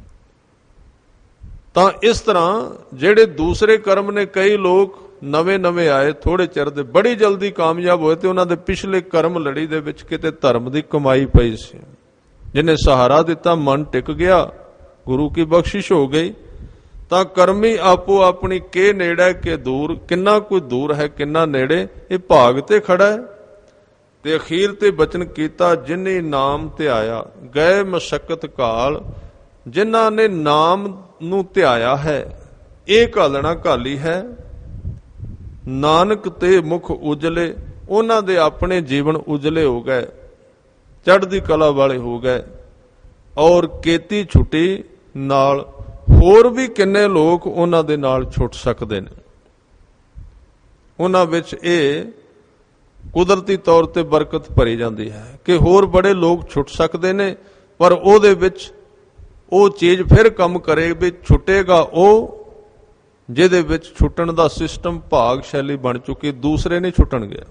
ਤਾਂ ਇਸ ਤਰ੍ਹਾਂ ਜਿਹੜੇ ਦੂਸਰੇ ਕਰਮ ਨੇ, ਕਈ ਲੋਕ ਨਵੇਂ ਆਏ, ਥੋੜੇ ਚਿਰ ਦੇ ਬੜੀ ਜਲਦੀ ਕਾਮਯਾਬ ਹੋਏ ਤੇ ਉਹਨਾਂ ਦੇ ਪਿਛਲੇ ਕਰਮ ਲੜੀ ਦੇ ਵਿੱਚ ਕਿਤੇ ਧਰਮ ਦੀ ਕਮਾਈ ਪਈ ਸੀ, ਜਿਹਨੇ ਸਹਾਰਾ ਦਿੱਤਾ, ਮਨ ਟਿਕ ਗਿਆ, ਗੁਰੂ ਕੀ ਬਖਸ਼ਿਸ਼ ਹੋ ਗਈ। ਤਾਂ ਕਰਮੀ ਆਪੋ ਆਪਣੀ ਕੇ ਨੇੜੇ ਕੇ ਦੂਰ, ਕਿੰਨਾ ਕੋਈ ਦੂਰ ਹੈ ਕਿੰਨਾ ਨੇੜੇ, ਇਹ ਭਾਗ ਤੇ ਖੜਾ ਹੈ। ਤੇ ਅਖੀਰ ਤੇ ਬਚਨ ਕੀਤਾ, ਜਿਨੇ ਨਾਮ ਧਿਆਇਆ ਗਏ ਮਸ਼ੱਕਤ ਕਾਲ, ਜਿਨ੍ਹਾਂ ਨੇ ਨਾਮ ਨੂੰ ਧਿਆਇਆ ਹੈ ਇਹ ਘਾਲਣਾ ਘਾਲੀ ਹੈ। ਨਾਨਕ ਤੇ ਮੁਖ ਉਜਲੇ, ਉਹਨਾਂ ਦੇ ਆਪਣੇ ਜੀਵਨ ਉਜਲੇ ਹੋ ਗਏ, ਚੜ੍ਹਦੀ ਕਲਾ ਵਾਲੇ ਹੋ ਗਏ। ਔਰ ਕੀਤੀ ਛੁੱਟੀ ਨਾਲ ਹੋਰ ਵੀ ਕਿੰਨੇ ਲੋਕ ਉਹਨਾਂ ਦੇ ਨਾਲ ਛੁੱਟ ਸਕਦੇ ਨੇ। ਉਹਨਾਂ ਵਿੱਚ ਇਹ ਕੁਦਰਤੀ ਤੌਰ ਤੇ ਬਰਕਤ ਭਰੀ ਜਾਂਦੀ ਹੈ ਕਿ ਹੋਰ ਬੜੇ ਲੋਕ ਛੁੱਟ ਸਕਦੇ ਨੇ, ਪਰ ਉਹਦੇ ਵਿੱਚ ਉਹ ਚੀਜ਼ ਫਿਰ ਕੰਮ ਕਰੇ ਵੀ ਛੁੱਟੇਗਾ ਉਹ ਜਿਹਦੇ ਵਿੱਚ ਛੁੱਟਣ ਦਾ ਸਿਸਟਮ ਭਾਗ ਸ਼ੈਲੀ ਬਣ ਚੁੱਕੀ, ਦੂਸਰੇ ਨਹੀਂ ਛੁੱਟਣਗੇ।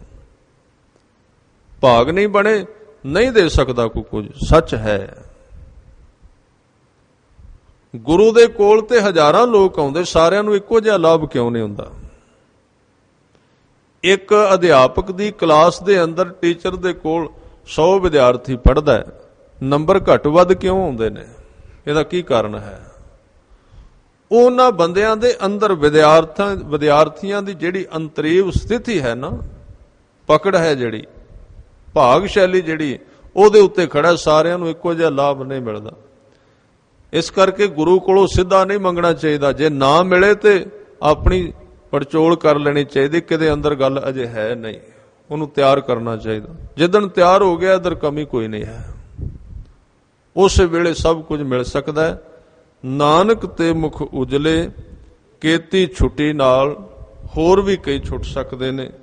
ਭਾਗ ਨਹੀਂ ਬਣੇ, ਨਹੀਂ ਦੇ ਸਕਦਾ ਕੋਈ ਕੁਝ, ਸੱਚ ਹੈ। ਗੁਰੂ ਦੇ ਕੋਲ ਤੇ ਹਜ਼ਾਰਾਂ ਲੋਕ ਆਉਂਦੇ, ਸਾਰਿਆਂ ਨੂੰ ਇੱਕੋ ਜਿਹਾ ਲਾਭ ਕਿਉਂ ਨਹੀਂ ਹੁੰਦਾ? ਇੱਕ ਅਧਿਆਪਕ ਦੀ ਕਲਾਸ ਦੇ ਅੰਦਰ ਟੀਚਰ ਦੇ ਕੋਲ 100 ਵਿਦਿਆਰਥੀ ਪੜ੍ਹਦਾ ਹੈ, ਨੰਬਰ ਘੱਟ ਵੱਧ ਕਿਉਂ ਆਉਂਦੇ ਨੇ? ਇਹਦਾ ਕੀ ਕਾਰਨ ਹੈ? ਉਹਨਾਂ ਬੰਦਿਆਂ ਦੇ ਅੰਦਰ ਵਿਦਿਆਰਥੀਆਂ ਦੀ ਜਿਹੜੀ ਅੰਤਰੀਵ ਸਥਿਤੀ ਹੈ ਨਾ, ਪਕੜ ਹੈ, ਜਿਹੜੀ ਭਾਗ ਸ਼ੈਲੀ ਜਿਹੜੀ ਉਹਦੇ ਉੱਤੇ ਖੜਾ, ਸਾਰਿਆਂ ਨੂੰ ਇੱਕੋ ਜਿਹਾ ਲਾਭ ਨਹੀਂ ਮਿਲਦਾ। ਇਸ ਕਰਕੇ ਗੁਰੂ ਕੋਲੋਂ ਸਿੱਧਾ ਨਹੀਂ ਮੰਗਣਾ ਚਾਹੀਦਾ, ਜੇ ਨਾ ਮਿਲੇ ਤੇ ਆਪਣੀ ਪੜਚੋਲ ਕਰ ਲੈਣੀ ਚਾਹੀਦੀ, ਕਿਤੇ ਅੰਦਰ ਗੱਲ ਅਜੇ ਹੈ ਨਹੀਂ, ਉਹਨੂੰ ਤਿਆਰ ਕਰਨਾ ਚਾਹੀਦਾ। ਜਿੱਦਣ ਤਿਆਰ ਹੋ ਗਿਆ ਇਧਰ ਕਮੀ ਕੋਈ ਨਹੀਂ ਹੈ, ਉਸ ਵੇਲੇ ਸਭ ਕੁਝ ਮਿਲ ਸਕਦਾ ਹੈ। ਨਾਨਕ ਤੇ ਮੁਖ ਉਜਲੇ, ਕੀਤੀ ਛੁੱਟੀ ਨਾਲ ਹੋਰ ਵੀ ਕਈ ਛੁੱਟ ਸਕਦੇ ਨੇ।